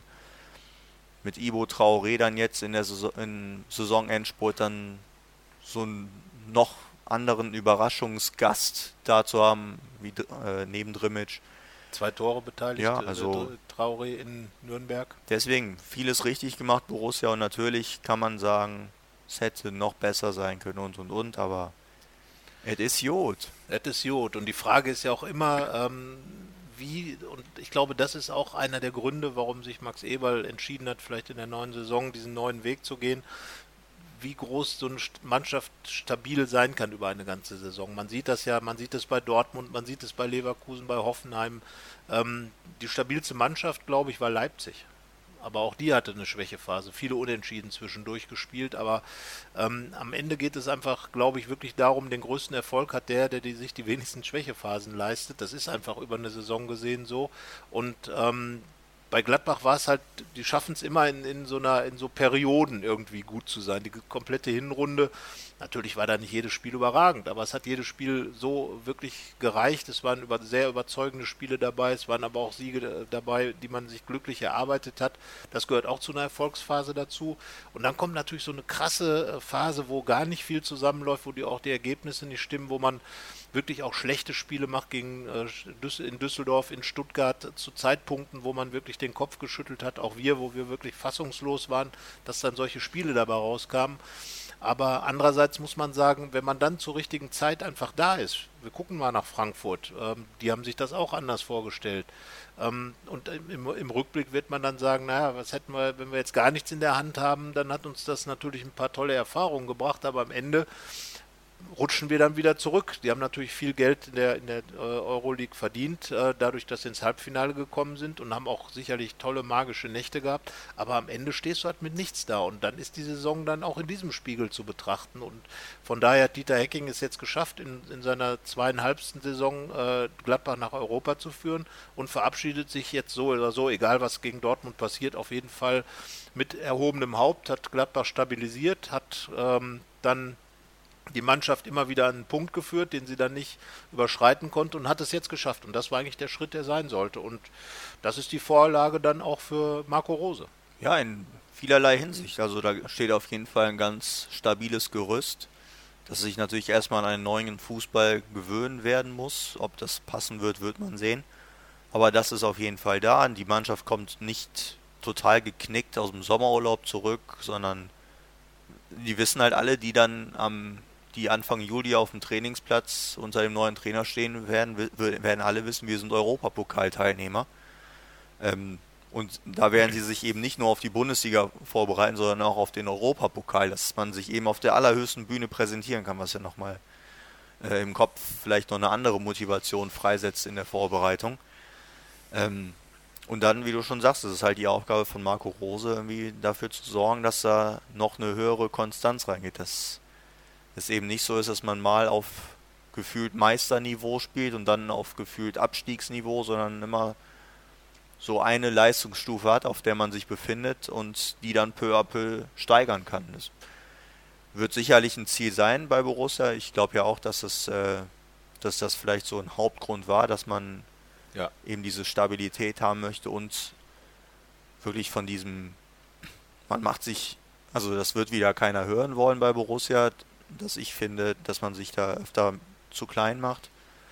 Speaker 3: Mit Ibo Traoré dann jetzt in der Saison, in Saisonendspurt dann so einen noch anderen Überraschungsgast da zu haben, wie äh, neben Drimmitsch.
Speaker 2: Zwei Tore beteiligt,
Speaker 3: Ja, also
Speaker 2: äh, Traoré in Nürnberg.
Speaker 3: Deswegen vieles richtig gemacht, Borussia, und natürlich kann man sagen, es hätte noch besser sein können und und und, aber es ist gut.
Speaker 2: Es ist gut. Und die Frage ist ja auch immer, ähm, wie, und ich glaube, das ist auch einer der Gründe, warum sich Max Eberl entschieden hat, vielleicht in der neuen Saison diesen neuen Weg zu gehen, wie groß so eine Mannschaft stabil sein kann über eine ganze Saison. Man sieht das ja, man sieht es bei Dortmund, man sieht es bei Leverkusen, bei Hoffenheim. Ähm, die stabilste Mannschaft, glaube ich, war Leipzig. Aber auch die hatte eine Schwächephase, viele Unentschieden zwischendurch gespielt, aber ähm, am Ende geht es einfach, glaube ich, wirklich darum, den größten Erfolg hat der, der die, sich die wenigsten Schwächephasen leistet. Das ist einfach über eine Saison gesehen so. Und ähm, bei Gladbach war es halt, die schaffen es immer in, in so einer, in so Perioden irgendwie gut zu sein. Die komplette Hinrunde, natürlich war da nicht jedes Spiel überragend, aber es hat jedes Spiel so wirklich gereicht. Es waren über, sehr überzeugende Spiele dabei, es waren aber auch Siege dabei, die man sich glücklich erarbeitet hat. Das gehört auch zu einer Erfolgsphase dazu. Und dann kommt natürlich so eine krasse Phase, wo gar nicht viel zusammenläuft, wo die auch die Ergebnisse nicht stimmen, wo man wirklich auch schlechte Spiele macht gegen äh, in Düsseldorf, in Stuttgart, zu Zeitpunkten, wo man wirklich den Kopf geschüttelt hat, auch wir, wo wir wirklich fassungslos waren, dass dann solche Spiele dabei rauskamen. Aber andererseits muss man sagen, wenn man dann zur richtigen Zeit einfach da ist, wir gucken mal nach Frankfurt, ähm, die haben sich das auch anders vorgestellt. Ähm, und im, im Rückblick wird man dann sagen, naja, was hätten wir, wenn wir jetzt gar nichts in der Hand haben, dann hat uns das natürlich ein paar tolle Erfahrungen gebracht, aber am Ende rutschen wir dann wieder zurück. Die haben natürlich viel Geld in der, in der äh, Euroleague verdient, äh, dadurch, dass sie ins Halbfinale gekommen sind und haben auch sicherlich tolle magische Nächte gehabt. Aber am Ende stehst du halt mit nichts da und dann ist die Saison dann auch in diesem Spiegel zu betrachten. Und von daher hat Dieter Hecking es jetzt geschafft, in, in seiner zweieinhalbsten Saison äh, Gladbach nach Europa zu führen und verabschiedet sich jetzt so oder so, egal was gegen Dortmund passiert, auf jeden Fall mit erhobenem Haupt, hat Gladbach stabilisiert, hat ähm, dann die Mannschaft immer wieder an einen Punkt geführt, den sie dann nicht überschreiten konnte und hat es jetzt geschafft. Und das war eigentlich der Schritt, der sein sollte. Und das ist die Vorlage dann auch für Marco Rose.
Speaker 3: Ja, in vielerlei Hinsicht. Also da steht auf jeden Fall ein ganz stabiles Gerüst, das sich natürlich erstmal an einen neuen Fußball gewöhnen werden muss. Ob das passen wird, wird man sehen. Aber das ist auf jeden Fall da. Die Mannschaft kommt nicht total geknickt aus dem Sommerurlaub zurück, sondern die wissen halt alle, die dann am die Anfang Juli auf dem Trainingsplatz unter dem neuen Trainer stehen werden, werden alle wissen, wir sind Europapokalteilnehmer. Ähm, und da werden sie sich eben nicht nur auf die Bundesliga vorbereiten, sondern auch auf den Europapokal, dass man sich eben auf der allerhöchsten Bühne präsentieren kann, was ja nochmal äh, im Kopf vielleicht noch eine andere Motivation freisetzt in der Vorbereitung. Ähm, und dann, wie du schon sagst, es ist halt die Aufgabe von Marco Rose, irgendwie dafür zu sorgen, dass da noch eine höhere Konstanz reingeht, dass es eben nicht so ist, dass man mal auf gefühlt Meisterniveau spielt und dann auf gefühlt Abstiegsniveau, sondern immer so eine Leistungsstufe hat, auf der man sich befindet und die dann peu à peu steigern kann. Das wird sicherlich ein Ziel sein bei Borussia. Ich glaube ja auch, dass es, äh, dass das vielleicht so ein Hauptgrund war, dass man ja eben diese Stabilität haben möchte und wirklich von diesem, man macht sich, also das wird wieder keiner hören wollen bei Borussia, dass ich finde, dass man sich da öfter zu klein macht.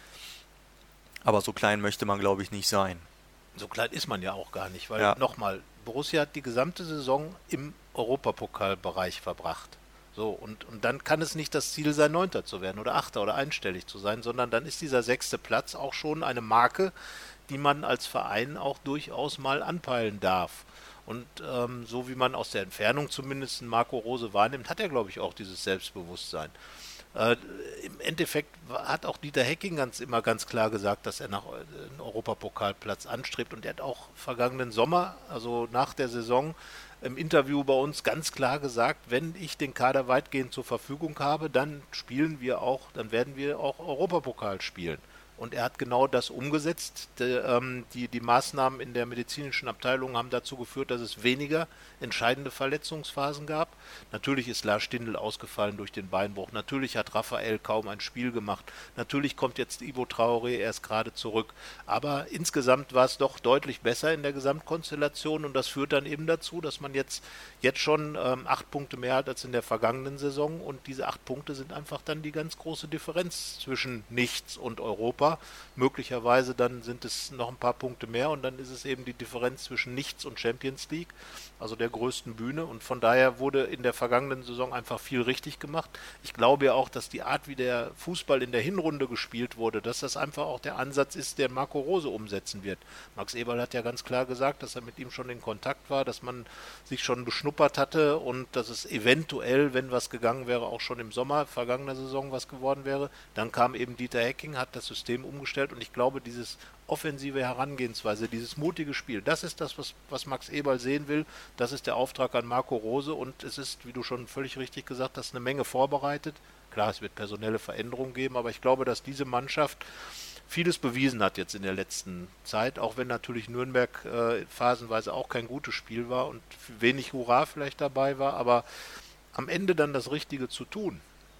Speaker 3: Aber so klein möchte man, glaube ich, nicht sein.
Speaker 2: So klein ist man ja auch gar nicht, weil
Speaker 3: ja.
Speaker 2: nochmal, Borussia hat die gesamte Saison im Europapokalbereich verbracht. So, und, und dann kann es nicht das Ziel sein, Neunter zu werden oder Achter oder einstellig zu sein, sondern dann ist dieser sechste Platz auch schon eine Marke, die man als Verein auch durchaus mal anpeilen darf. Und ähm, so wie man aus der Entfernung zumindest Marco Rose wahrnimmt, hat er, glaube ich, auch dieses Selbstbewusstsein. Äh, Im Endeffekt hat auch Dieter Hecking ganz, immer ganz klar gesagt, dass er nach einem Europapokalplatz anstrebt. Und er hat auch vergangenen Sommer, also nach der Saison, im Interview bei uns ganz klar gesagt, wenn ich den Kader weitgehend zur Verfügung habe, dann spielen wir auch, dann werden wir auch Europapokal spielen. Und er hat genau das umgesetzt. Die, ähm, die, die Maßnahmen in der medizinischen Abteilung haben dazu geführt, dass es weniger entscheidende Verletzungsphasen gab. Natürlich ist Lars Stindl ausgefallen durch den Beinbruch. Natürlich hat Raphael kaum ein Spiel gemacht. Natürlich kommt jetzt Ivo Traoré erst gerade zurück. Aber insgesamt war es doch deutlich besser in der Gesamtkonstellation. Und das führt dann eben dazu, dass man jetzt, jetzt schon ähm, acht Punkte mehr hat als in der vergangenen Saison. Und diese acht Punkte sind einfach dann die ganz große Differenz zwischen nichts und Europa. Möglicherweise dann sind es noch ein paar Punkte mehr und dann ist es eben die Differenz zwischen nichts und Champions League, also der größten Bühne, und von daher wurde in der vergangenen Saison einfach viel richtig gemacht. Ich glaube ja auch, dass die Art, wie der Fußball in der Hinrunde gespielt wurde, dass das einfach auch der Ansatz ist, der Marco Rose umsetzen wird. Max Eberl hat ja ganz klar gesagt, dass er mit ihm schon in Kontakt war, dass man sich schon beschnuppert hatte und dass es eventuell, wenn was gegangen wäre, auch schon im Sommer vergangener Saison was geworden wäre. Dann kam eben Dieter Hecking, hat das System umgestellt und ich glaube, dieses offensive Herangehensweise, dieses mutige Spiel, das ist das, was, was Max Eberl sehen will, das ist der Auftrag an Marco Rose und es ist, wie du schon völlig richtig gesagt hast, eine Menge vorbereitet. Klar, es wird personelle Veränderungen geben, aber ich glaube, dass diese Mannschaft vieles bewiesen hat jetzt in der letzten Zeit, auch wenn natürlich Nürnberg äh, phasenweise auch kein gutes Spiel war und wenig Hurra vielleicht dabei war, aber am Ende dann das Richtige zu tun,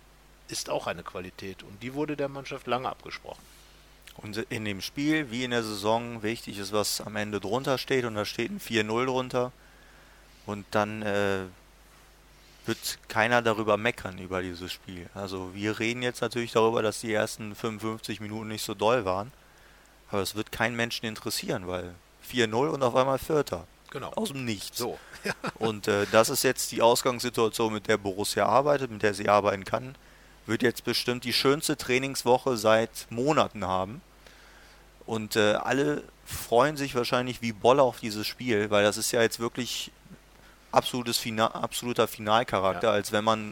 Speaker 2: ist auch eine Qualität und die wurde der Mannschaft lange abgesprochen.
Speaker 3: Und in dem Spiel, wie in der Saison, wichtig ist, was am Ende drunter steht und da steht ein vier null drunter und dann äh, wird keiner darüber meckern, über dieses Spiel. Also wir reden jetzt natürlich darüber, dass die ersten fünfundfünfzig Minuten nicht so doll waren, aber es wird keinen Menschen interessieren, weil vier null und auf einmal Vierter.
Speaker 2: Genau.
Speaker 3: Aus dem Nichts.
Speaker 2: So.
Speaker 3: Und äh, das ist jetzt die Ausgangssituation, mit der Borussia arbeitet, mit der sie arbeiten kann. Wird jetzt bestimmt die schönste Trainingswoche seit Monaten haben. Und äh, alle freuen sich wahrscheinlich wie Bolle auf dieses Spiel, weil das ist ja jetzt wirklich absolutes Fina- absoluter Finalcharakter, ja. Als wenn man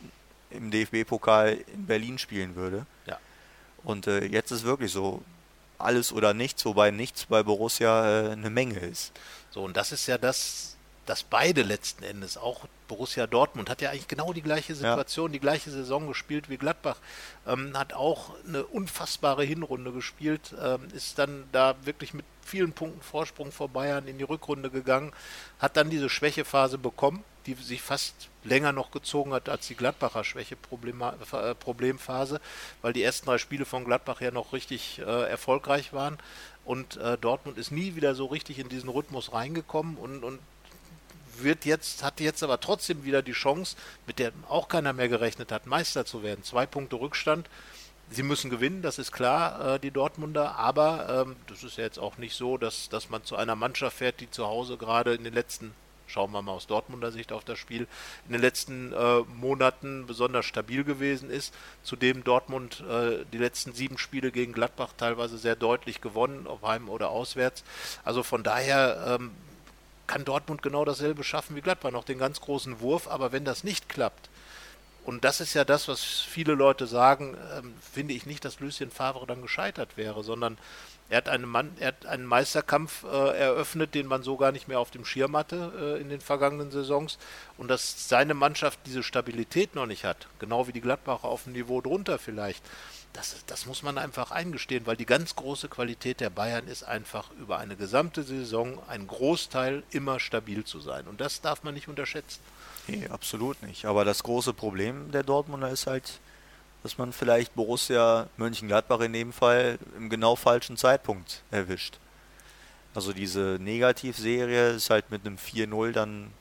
Speaker 3: im D F B-Pokal in Berlin spielen würde.
Speaker 2: Ja.
Speaker 3: Und äh, jetzt ist wirklich so, alles oder nichts, wobei nichts bei Borussia äh, eine Menge ist.
Speaker 2: So, und das ist ja das, dass beide letzten Endes, auch Borussia Dortmund hat ja eigentlich genau die gleiche Situation, ja. die gleiche Saison gespielt wie Gladbach, ähm, hat auch eine unfassbare Hinrunde gespielt, ähm, ist dann da wirklich mit vielen Punkten Vorsprung vor Bayern in die Rückrunde gegangen, hat dann diese Schwächephase bekommen, die sich fast länger noch gezogen hat als die Gladbacher Schwäche-Problemphase, weil die ersten drei Spiele von Gladbach ja noch richtig äh, erfolgreich waren und äh, Dortmund ist nie wieder so richtig in diesen Rhythmus reingekommen und, und wird jetzt, hat jetzt aber trotzdem wieder die Chance, mit der auch keiner mehr gerechnet hat, Meister zu werden. Zwei Punkte Rückstand. Sie müssen gewinnen, das ist klar, äh, die Dortmunder, aber ähm, das ist ja jetzt auch nicht so, dass, dass man zu einer Mannschaft fährt, die zu Hause gerade in den letzten, schauen wir mal aus Dortmunder Sicht auf das Spiel, in den letzten äh, Monaten besonders stabil gewesen ist, zudem Dortmund äh, die letzten sieben Spiele gegen Gladbach teilweise sehr deutlich gewonnen, ob heim oder auswärts. Also von daher ähm, kann Dortmund genau dasselbe schaffen wie Gladbach, noch den ganz großen Wurf, aber wenn das nicht klappt, und das ist ja das, was viele Leute sagen, ähm, finde ich nicht, dass Lucien Favre dann gescheitert wäre, sondern er hat einen, Mann, er hat einen Meisterkampf äh, eröffnet, den man so gar nicht mehr auf dem Schirm hatte äh, in den vergangenen Saisons und dass seine Mannschaft diese Stabilität noch nicht hat, genau wie die Gladbacher auf dem Niveau drunter vielleicht. Das, das muss man einfach eingestehen, weil die ganz große Qualität der Bayern ist einfach über eine gesamte Saison ein Großteil immer stabil zu sein. Und das darf man nicht unterschätzen.
Speaker 3: Nee, absolut nicht. Aber das große Problem der Dortmunder ist halt, dass man vielleicht Borussia Mönchengladbach in dem Fall im genau falschen Zeitpunkt erwischt. Also diese Negativserie ist halt mit einem vier null dann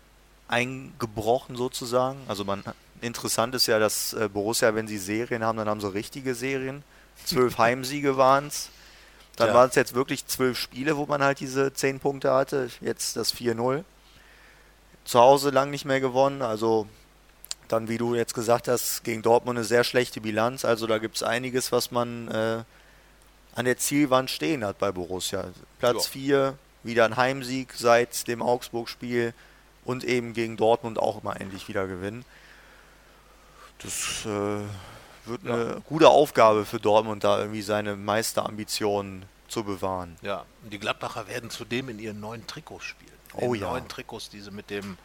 Speaker 3: eingebrochen sozusagen. Also man interessant ist ja, dass äh, Borussia, wenn sie Serien haben, dann haben sie richtige Serien. Zwölf Heimsiege waren es. Dann ja. waren es jetzt wirklich zwölf Spiele, wo man halt diese zehn Punkte hatte. Jetzt das vier null. Zu Hause lang nicht mehr gewonnen. Also dann, wie du jetzt gesagt hast, gegen Dortmund eine sehr schlechte Bilanz. Also da gibt es einiges, was man äh, an der Zielwand stehen hat bei Borussia. Platz vier, wieder ein Heimsieg seit dem Augsburg-Spiel und eben gegen Dortmund auch immer endlich wieder gewinnen. Das äh, wird eine ja. gute Aufgabe für Dortmund, da irgendwie seine Meisterambitionen zu bewahren.
Speaker 2: Ja, und die Gladbacher werden zudem in ihren neuen Trikots spielen. In
Speaker 3: oh
Speaker 2: den
Speaker 3: ja.
Speaker 2: neuen Trikots, diese mit dem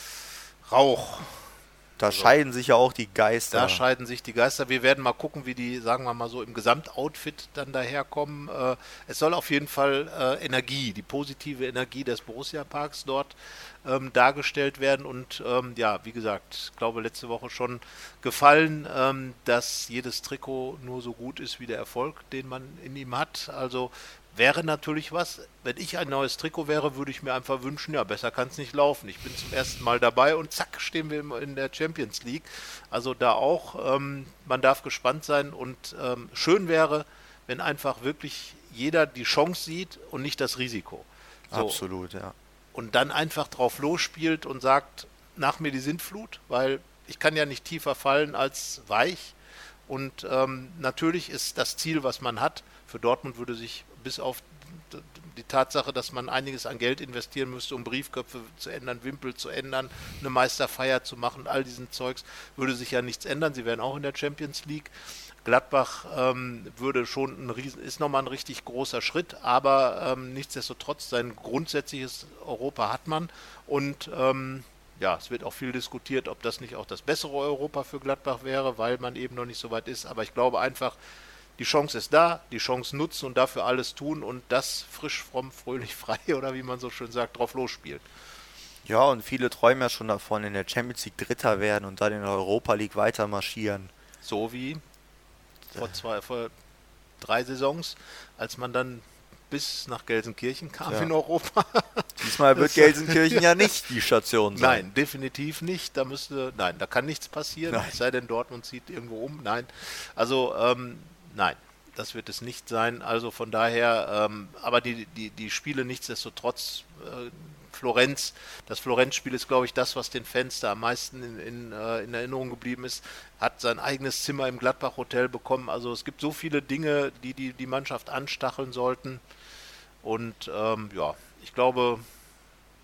Speaker 2: Rauch.
Speaker 3: Da also, scheiden sich ja auch die Geister.
Speaker 2: Da scheiden sich die Geister. Wir werden mal gucken, wie die, sagen wir mal so, im Gesamtoutfit dann daherkommen. Äh, es soll auf jeden Fall äh, Energie, die positive Energie des Borussia-Parks dort ähm, dargestellt werden. Und ähm, ja, wie gesagt, ich glaube, letzte Woche schon gefallen, ähm, dass jedes Trikot nur so gut ist wie der Erfolg, den man in ihm hat. Also wäre natürlich was, wenn ich ein neues Trikot wäre, würde ich mir einfach wünschen, ja, besser kann es nicht laufen. Ich bin zum ersten Mal dabei und zack, stehen wir in der Champions League. Also da auch, ähm, man darf gespannt sein und ähm, schön wäre, wenn einfach wirklich jeder die Chance sieht und nicht das Risiko. So.
Speaker 3: Absolut, ja.
Speaker 2: Und dann einfach drauf losspielt und sagt, nach mir die Sintflut, weil ich kann ja nicht tiefer fallen als weich. Und ähm, natürlich ist das Ziel, was man hat, für Dortmund würde sich bis auf die Tatsache, dass man einiges an Geld investieren müsste, um Briefköpfe zu ändern, Wimpel zu ändern, eine Meisterfeier zu machen, all diesen Zeugs, würde sich ja nichts ändern. Sie wären auch in der Champions League. Gladbach ähm, würde schon ein Riesen, ist nochmal ein richtig großer Schritt, aber ähm, nichtsdestotrotz sein grundsätzliches Europa hat man und ähm, ja, es wird auch viel diskutiert, ob das nicht auch das bessere Europa für Gladbach wäre, weil man eben noch nicht so weit ist, aber ich glaube einfach, die Chance ist da, die Chance nutzen und dafür alles tun und das frisch, fromm, fröhlich, frei oder wie man so schön sagt, drauf losspielen.
Speaker 3: Ja, und viele träumen ja schon davon, in der Champions League Dritter werden und dann in der Europa League weiter marschieren.
Speaker 2: So wie vor, zwei, vor drei Saisons, als man dann bis nach Gelsenkirchen kam ja. in Europa.
Speaker 3: Diesmal wird Gelsenkirchen ja nicht die Station sein.
Speaker 2: Nein, definitiv nicht. Da müsste, nein, da kann nichts passieren, nein. Es sei denn, Dortmund zieht irgendwo um. Nein, also ähm, nein, das wird es nicht sein. Also von daher, ähm, aber die, die, die Spiele nichtsdestotrotz, äh, Florenz, das Florenz-Spiel ist, glaube ich, das, was den Fans da am meisten in, in, äh, in Erinnerung geblieben ist, hat sein eigenes Zimmer im Gladbach-Hotel bekommen. Also es gibt so viele Dinge, die die, die Mannschaft anstacheln sollten. Und ähm, ja, ich glaube,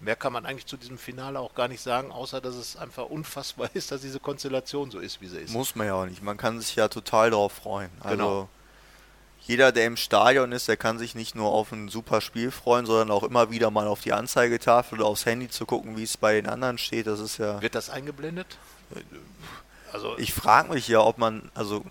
Speaker 2: Mehr kann man eigentlich zu diesem Finale auch gar nicht sagen, außer dass es einfach unfassbar ist, dass diese Konstellation so ist, wie sie ist.
Speaker 3: Muss man ja auch nicht. Man kann sich ja total darauf freuen. Also
Speaker 2: Genau.
Speaker 3: jeder, der im Stadion ist, der kann sich nicht nur auf ein super Spiel freuen, sondern auch immer wieder mal auf die Anzeigetafel oder aufs Handy zu gucken, wie es bei den anderen steht. Das ist ja...
Speaker 2: Wird das eingeblendet? Also
Speaker 3: Ich frage mich ja, ob man, also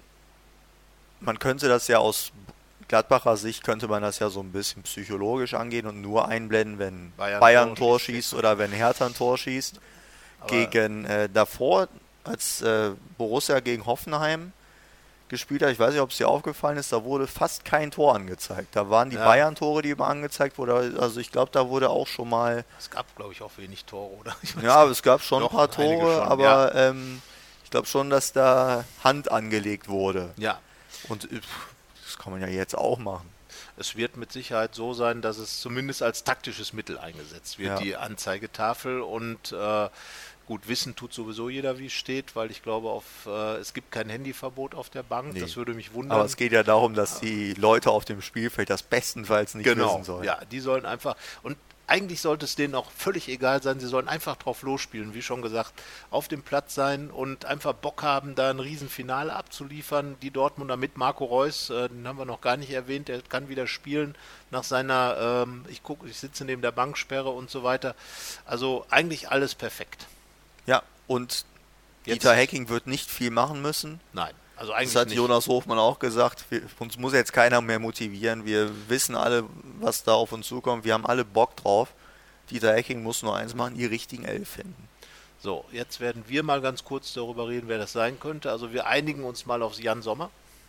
Speaker 3: man könnte das ja aus Gladbacher Sicht, könnte man das ja so ein bisschen psychologisch angehen und nur einblenden, wenn
Speaker 2: Bayern
Speaker 3: Bayern, ein
Speaker 2: Tor
Speaker 3: Tor
Speaker 2: schießt.
Speaker 3: schießt oder wenn Hertha ein Tor schießt.
Speaker 2: Aber-
Speaker 3: Gegen äh, davor, als äh, Borussia gegen Hoffenheim gespielt hat, ich weiß nicht, ob es dir aufgefallen ist, da wurde fast kein Tor angezeigt. Da waren die
Speaker 2: Ja.
Speaker 3: Bayern-Tore, die immer angezeigt wurden, also ich glaube, da wurde auch schon mal,
Speaker 2: es gab, glaube ich, auch wenig Tore, oder? Ich weiß
Speaker 3: ja, aber es gab schon
Speaker 2: Doch,
Speaker 3: ein paar
Speaker 2: einige
Speaker 3: Tore,
Speaker 2: schon,
Speaker 3: aber ähm, ich glaube schon, dass da Hand angelegt wurde.
Speaker 2: Ja,
Speaker 3: Und äh, das kann man ja jetzt auch machen.
Speaker 2: es wird mit Sicherheit so sein, dass es zumindest als taktisches Mittel eingesetzt wird,
Speaker 3: Ja.
Speaker 2: die Anzeigetafel. Und äh, gut, wissen tut sowieso jeder, wie es steht, weil ich glaube, auf, äh, es gibt kein Handyverbot auf der Bank.
Speaker 3: Nee.
Speaker 2: Das würde mich wundern.
Speaker 3: Aber es geht ja darum, dass die Leute auf dem Spielfeld das bestenfalls nicht
Speaker 2: Genau,
Speaker 3: wissen sollen.
Speaker 2: ja, die sollen einfach, und eigentlich sollte es denen auch völlig egal sein, sie sollen einfach drauf losspielen, wie schon gesagt, auf dem Platz sein und einfach Bock haben, da ein Riesenfinale abzuliefern. Die Dortmunder mit Marco Reus, äh, den haben wir noch gar nicht erwähnt, der kann wieder spielen nach seiner, ähm, ich gucke, ich sitze neben der Banksperre und so weiter. Also eigentlich alles perfekt.
Speaker 3: Ja, und
Speaker 2: Jetzt-
Speaker 3: Dieter Hecking wird nicht viel machen müssen.
Speaker 2: Nein, also eigentlich
Speaker 3: Das hat
Speaker 2: nicht.
Speaker 3: Jonas Hofmann auch gesagt. Wir, uns muss jetzt keiner mehr motivieren. Wir wissen alle, was da auf uns zukommt. Wir haben alle Bock drauf. Dieter Hecking muss nur eins machen, die richtigen Elf finden.
Speaker 2: So, jetzt werden wir mal ganz kurz darüber reden, wer das sein könnte. Also wir einigen uns mal auf Jan Sommer,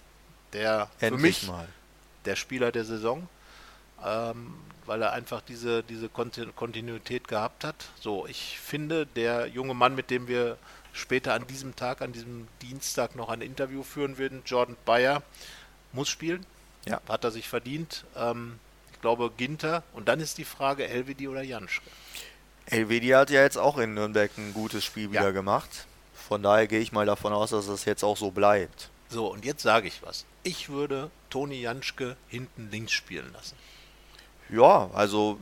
Speaker 2: der für
Speaker 3: Endlich
Speaker 2: mich
Speaker 3: mal.
Speaker 2: der Spieler der Saison, ähm, weil er einfach diese, diese Kontin- Kontinuität gehabt hat. So, ich finde, der junge Mann, mit dem wir später an diesem Tag, an diesem Dienstag noch ein Interview führen werden, Jordan Bayer, muss spielen.
Speaker 3: Ja.
Speaker 2: Hat er sich verdient. Ähm, ich glaube Ginter. Und dann ist die Frage, Elvedi oder Janschke.
Speaker 3: Elvedi hat ja jetzt auch in Nürnberg ein gutes Spiel wieder
Speaker 2: Ja.
Speaker 3: gemacht. Von daher gehe ich mal davon aus, dass das jetzt auch so bleibt.
Speaker 2: So, und jetzt sage ich was. Ich würde Toni Janschke hinten links spielen lassen.
Speaker 3: Ja, also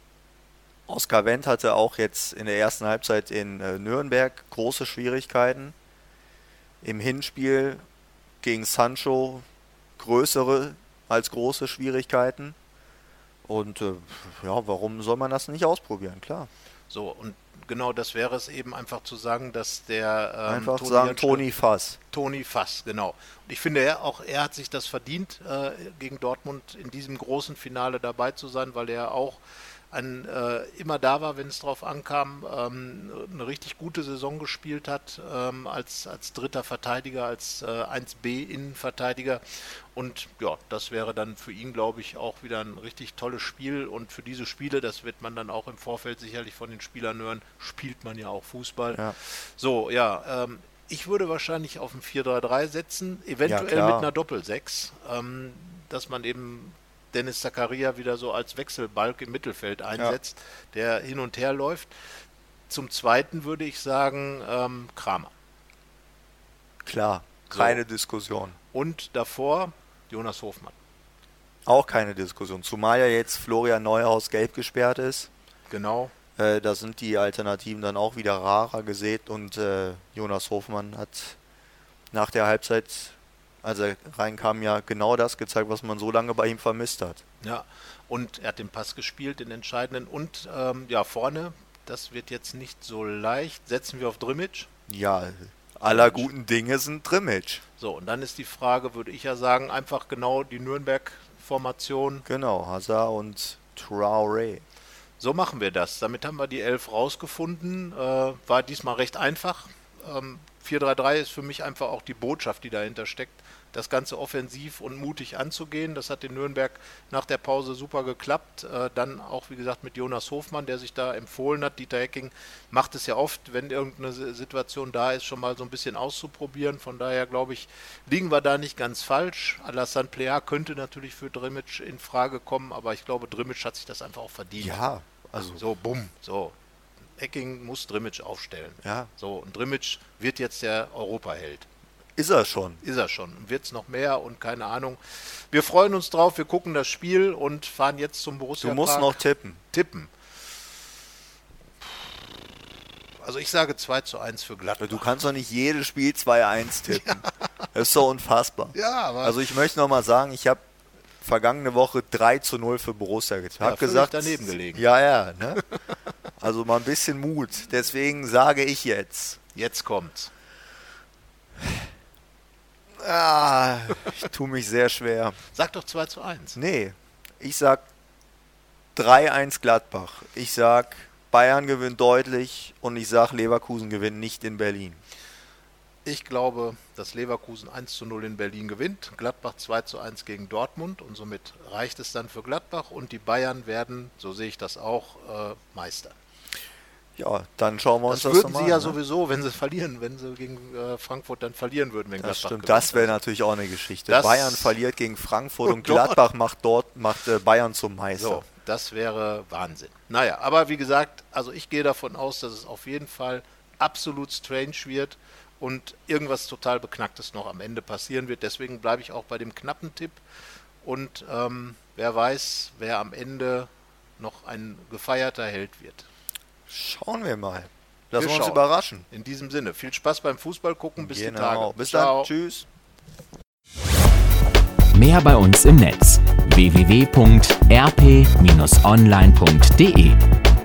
Speaker 3: Oskar Wendt hatte auch jetzt in der ersten Halbzeit in äh, Nürnberg große Schwierigkeiten. Im Hinspiel gegen Sancho größere als große Schwierigkeiten. Und äh, ja, warum soll man das nicht ausprobieren? Klar.
Speaker 2: So, und genau das wäre es eben einfach zu sagen, dass der ähm,
Speaker 3: Einfach
Speaker 2: Toni
Speaker 3: sagen,
Speaker 2: Janschke-
Speaker 3: Toni Fass.
Speaker 2: Toni Fass, genau. Und ich finde, er, auch er hat sich das verdient, äh, gegen Dortmund in diesem großen Finale dabei zu sein, weil er auch ein, äh, immer da war, wenn es drauf ankam, ähm, eine richtig gute Saison gespielt hat, ähm, als, als dritter Verteidiger, als äh, eins B Innenverteidiger. Und ja, das wäre dann für ihn, glaube ich, auch wieder ein richtig tolles Spiel. Und für diese Spiele, das wird man dann auch im Vorfeld sicherlich von den Spielern hören, spielt man ja auch Fußball.
Speaker 3: Ja.
Speaker 2: So, ja, ähm, ich würde wahrscheinlich auf ein vier drei drei setzen, eventuell
Speaker 3: Ja, klar.
Speaker 2: mit einer Doppel-Sechs, ähm, dass man eben Dennis Zakaria wieder so als Wechselbalg im Mittelfeld einsetzt, der hin und her läuft. Zum Zweiten würde ich sagen ähm, Kramer.
Speaker 3: Klar,
Speaker 2: So.
Speaker 3: keine Diskussion.
Speaker 2: Und davor Jonas Hofmann.
Speaker 3: Auch keine Diskussion. Zumal ja jetzt Florian Neuhaus gelb gesperrt ist.
Speaker 2: Genau.
Speaker 3: Äh, da sind die Alternativen dann auch wieder rarer gesät und äh, Jonas Hofmann hat nach der Halbzeit, als er reinkam, ja genau das gezeigt, was man so lange bei ihm vermisst hat.
Speaker 2: Ja, und er hat den Pass gespielt, den entscheidenden. Und ähm, ja, vorne, das wird jetzt nicht so leicht, setzen wir auf Drimmitsch.
Speaker 3: Ja, aller guten Dinge sind Drimmitsch.
Speaker 2: So, und dann ist die Frage, würde ich ja sagen, einfach genau die Nürnberg-Formation.
Speaker 3: Genau, Hazard und Traoré.
Speaker 2: So machen wir das. Damit haben wir die Elf rausgefunden. Äh, war diesmal recht einfach. Ähm, vier drei drei ist für mich einfach auch die Botschaft, die dahinter steckt, das Ganze offensiv und mutig anzugehen. Das hat in Nürnberg nach der Pause super geklappt. Äh, dann auch, wie gesagt, mit Jonas Hofmann, der sich da empfohlen hat. Dieter Hecking macht es ja oft, wenn irgendeine Situation da ist, schon mal so ein bisschen auszuprobieren. Von daher, glaube ich, liegen wir da nicht ganz falsch. Alassane Plea könnte natürlich für Drimmitsch in Frage kommen, aber ich glaube, Drimmitsch hat sich das einfach auch verdient.
Speaker 3: Ja, also
Speaker 2: So, bumm, so. Hecking muss Drimmitsch aufstellen.
Speaker 3: ja,
Speaker 2: So, und Drimmitsch wird jetzt der Europaheld.
Speaker 3: ist er schon.
Speaker 2: Ist er schon. Und wird es noch mehr und keine Ahnung. Wir freuen uns drauf, wir gucken das Spiel und fahren jetzt zum Borussia
Speaker 3: Du musst
Speaker 2: Park
Speaker 3: noch tippen.
Speaker 2: tippen. Also ich sage zwei zu eins für Gladbach.
Speaker 3: Du kannst doch nicht jedes Spiel zwei eins tippen. Das ist so unfassbar.
Speaker 2: Ja, aber
Speaker 3: also ich möchte noch mal sagen, ich habe vergangene Woche drei zu null für Borussia getippt.
Speaker 2: Ja,
Speaker 3: Hab gesagt,
Speaker 2: daneben gelegen.
Speaker 3: Ja, ja. Ne? Also mal ein bisschen Mut. Deswegen sage ich jetzt.
Speaker 2: Jetzt kommt's.
Speaker 3: Ah, ich tue mich sehr schwer.
Speaker 2: Sag doch zwei zu eins.
Speaker 3: Nee, ich sag drei eins Gladbach. Ich sag Bayern gewinnt deutlich und ich sag Leverkusen gewinnt nicht in Berlin.
Speaker 2: Ich glaube, dass Leverkusen eins zu null in Berlin gewinnt, Gladbach zwei zu eins gegen Dortmund und somit reicht es dann für Gladbach und die Bayern werden, so sehe ich das auch, äh, Meister.
Speaker 3: Ja, dann schauen wir uns
Speaker 2: das
Speaker 3: das
Speaker 2: würden
Speaker 3: mal
Speaker 2: sie
Speaker 3: an,
Speaker 2: ja
Speaker 3: ne?
Speaker 2: sowieso, wenn sie verlieren, wenn sie gegen äh, Frankfurt dann verlieren würden, wenn
Speaker 3: Das
Speaker 2: Gladbach
Speaker 3: stimmt,
Speaker 2: gewinnt.
Speaker 3: das wäre natürlich auch eine Geschichte.
Speaker 2: Das-
Speaker 3: Bayern verliert gegen Frankfurt und
Speaker 2: Und dort-
Speaker 3: Gladbach macht dort macht äh, Bayern zum Meister.
Speaker 2: So, das wäre Wahnsinn. Naja, aber wie gesagt, also ich gehe davon aus, dass es auf jeden Fall absolut strange wird und irgendwas total Beknacktes noch am Ende passieren wird. Deswegen bleibe ich auch bei dem knappen Tipp. Und ähm, wer weiß, wer am Ende noch ein gefeierter Held wird.
Speaker 3: Schauen wir mal. Lassen
Speaker 2: Wir
Speaker 3: wir uns
Speaker 2: schauen.
Speaker 3: überraschen.
Speaker 2: In diesem Sinne, viel Spaß beim Fußball gucken. Bis die
Speaker 3: Genau.
Speaker 2: Tage.
Speaker 3: Bis
Speaker 2: Ciao.
Speaker 3: dann. Tschüss.
Speaker 1: Mehr bei uns im Netz w w w punkt r p Bindestrich online punkt d e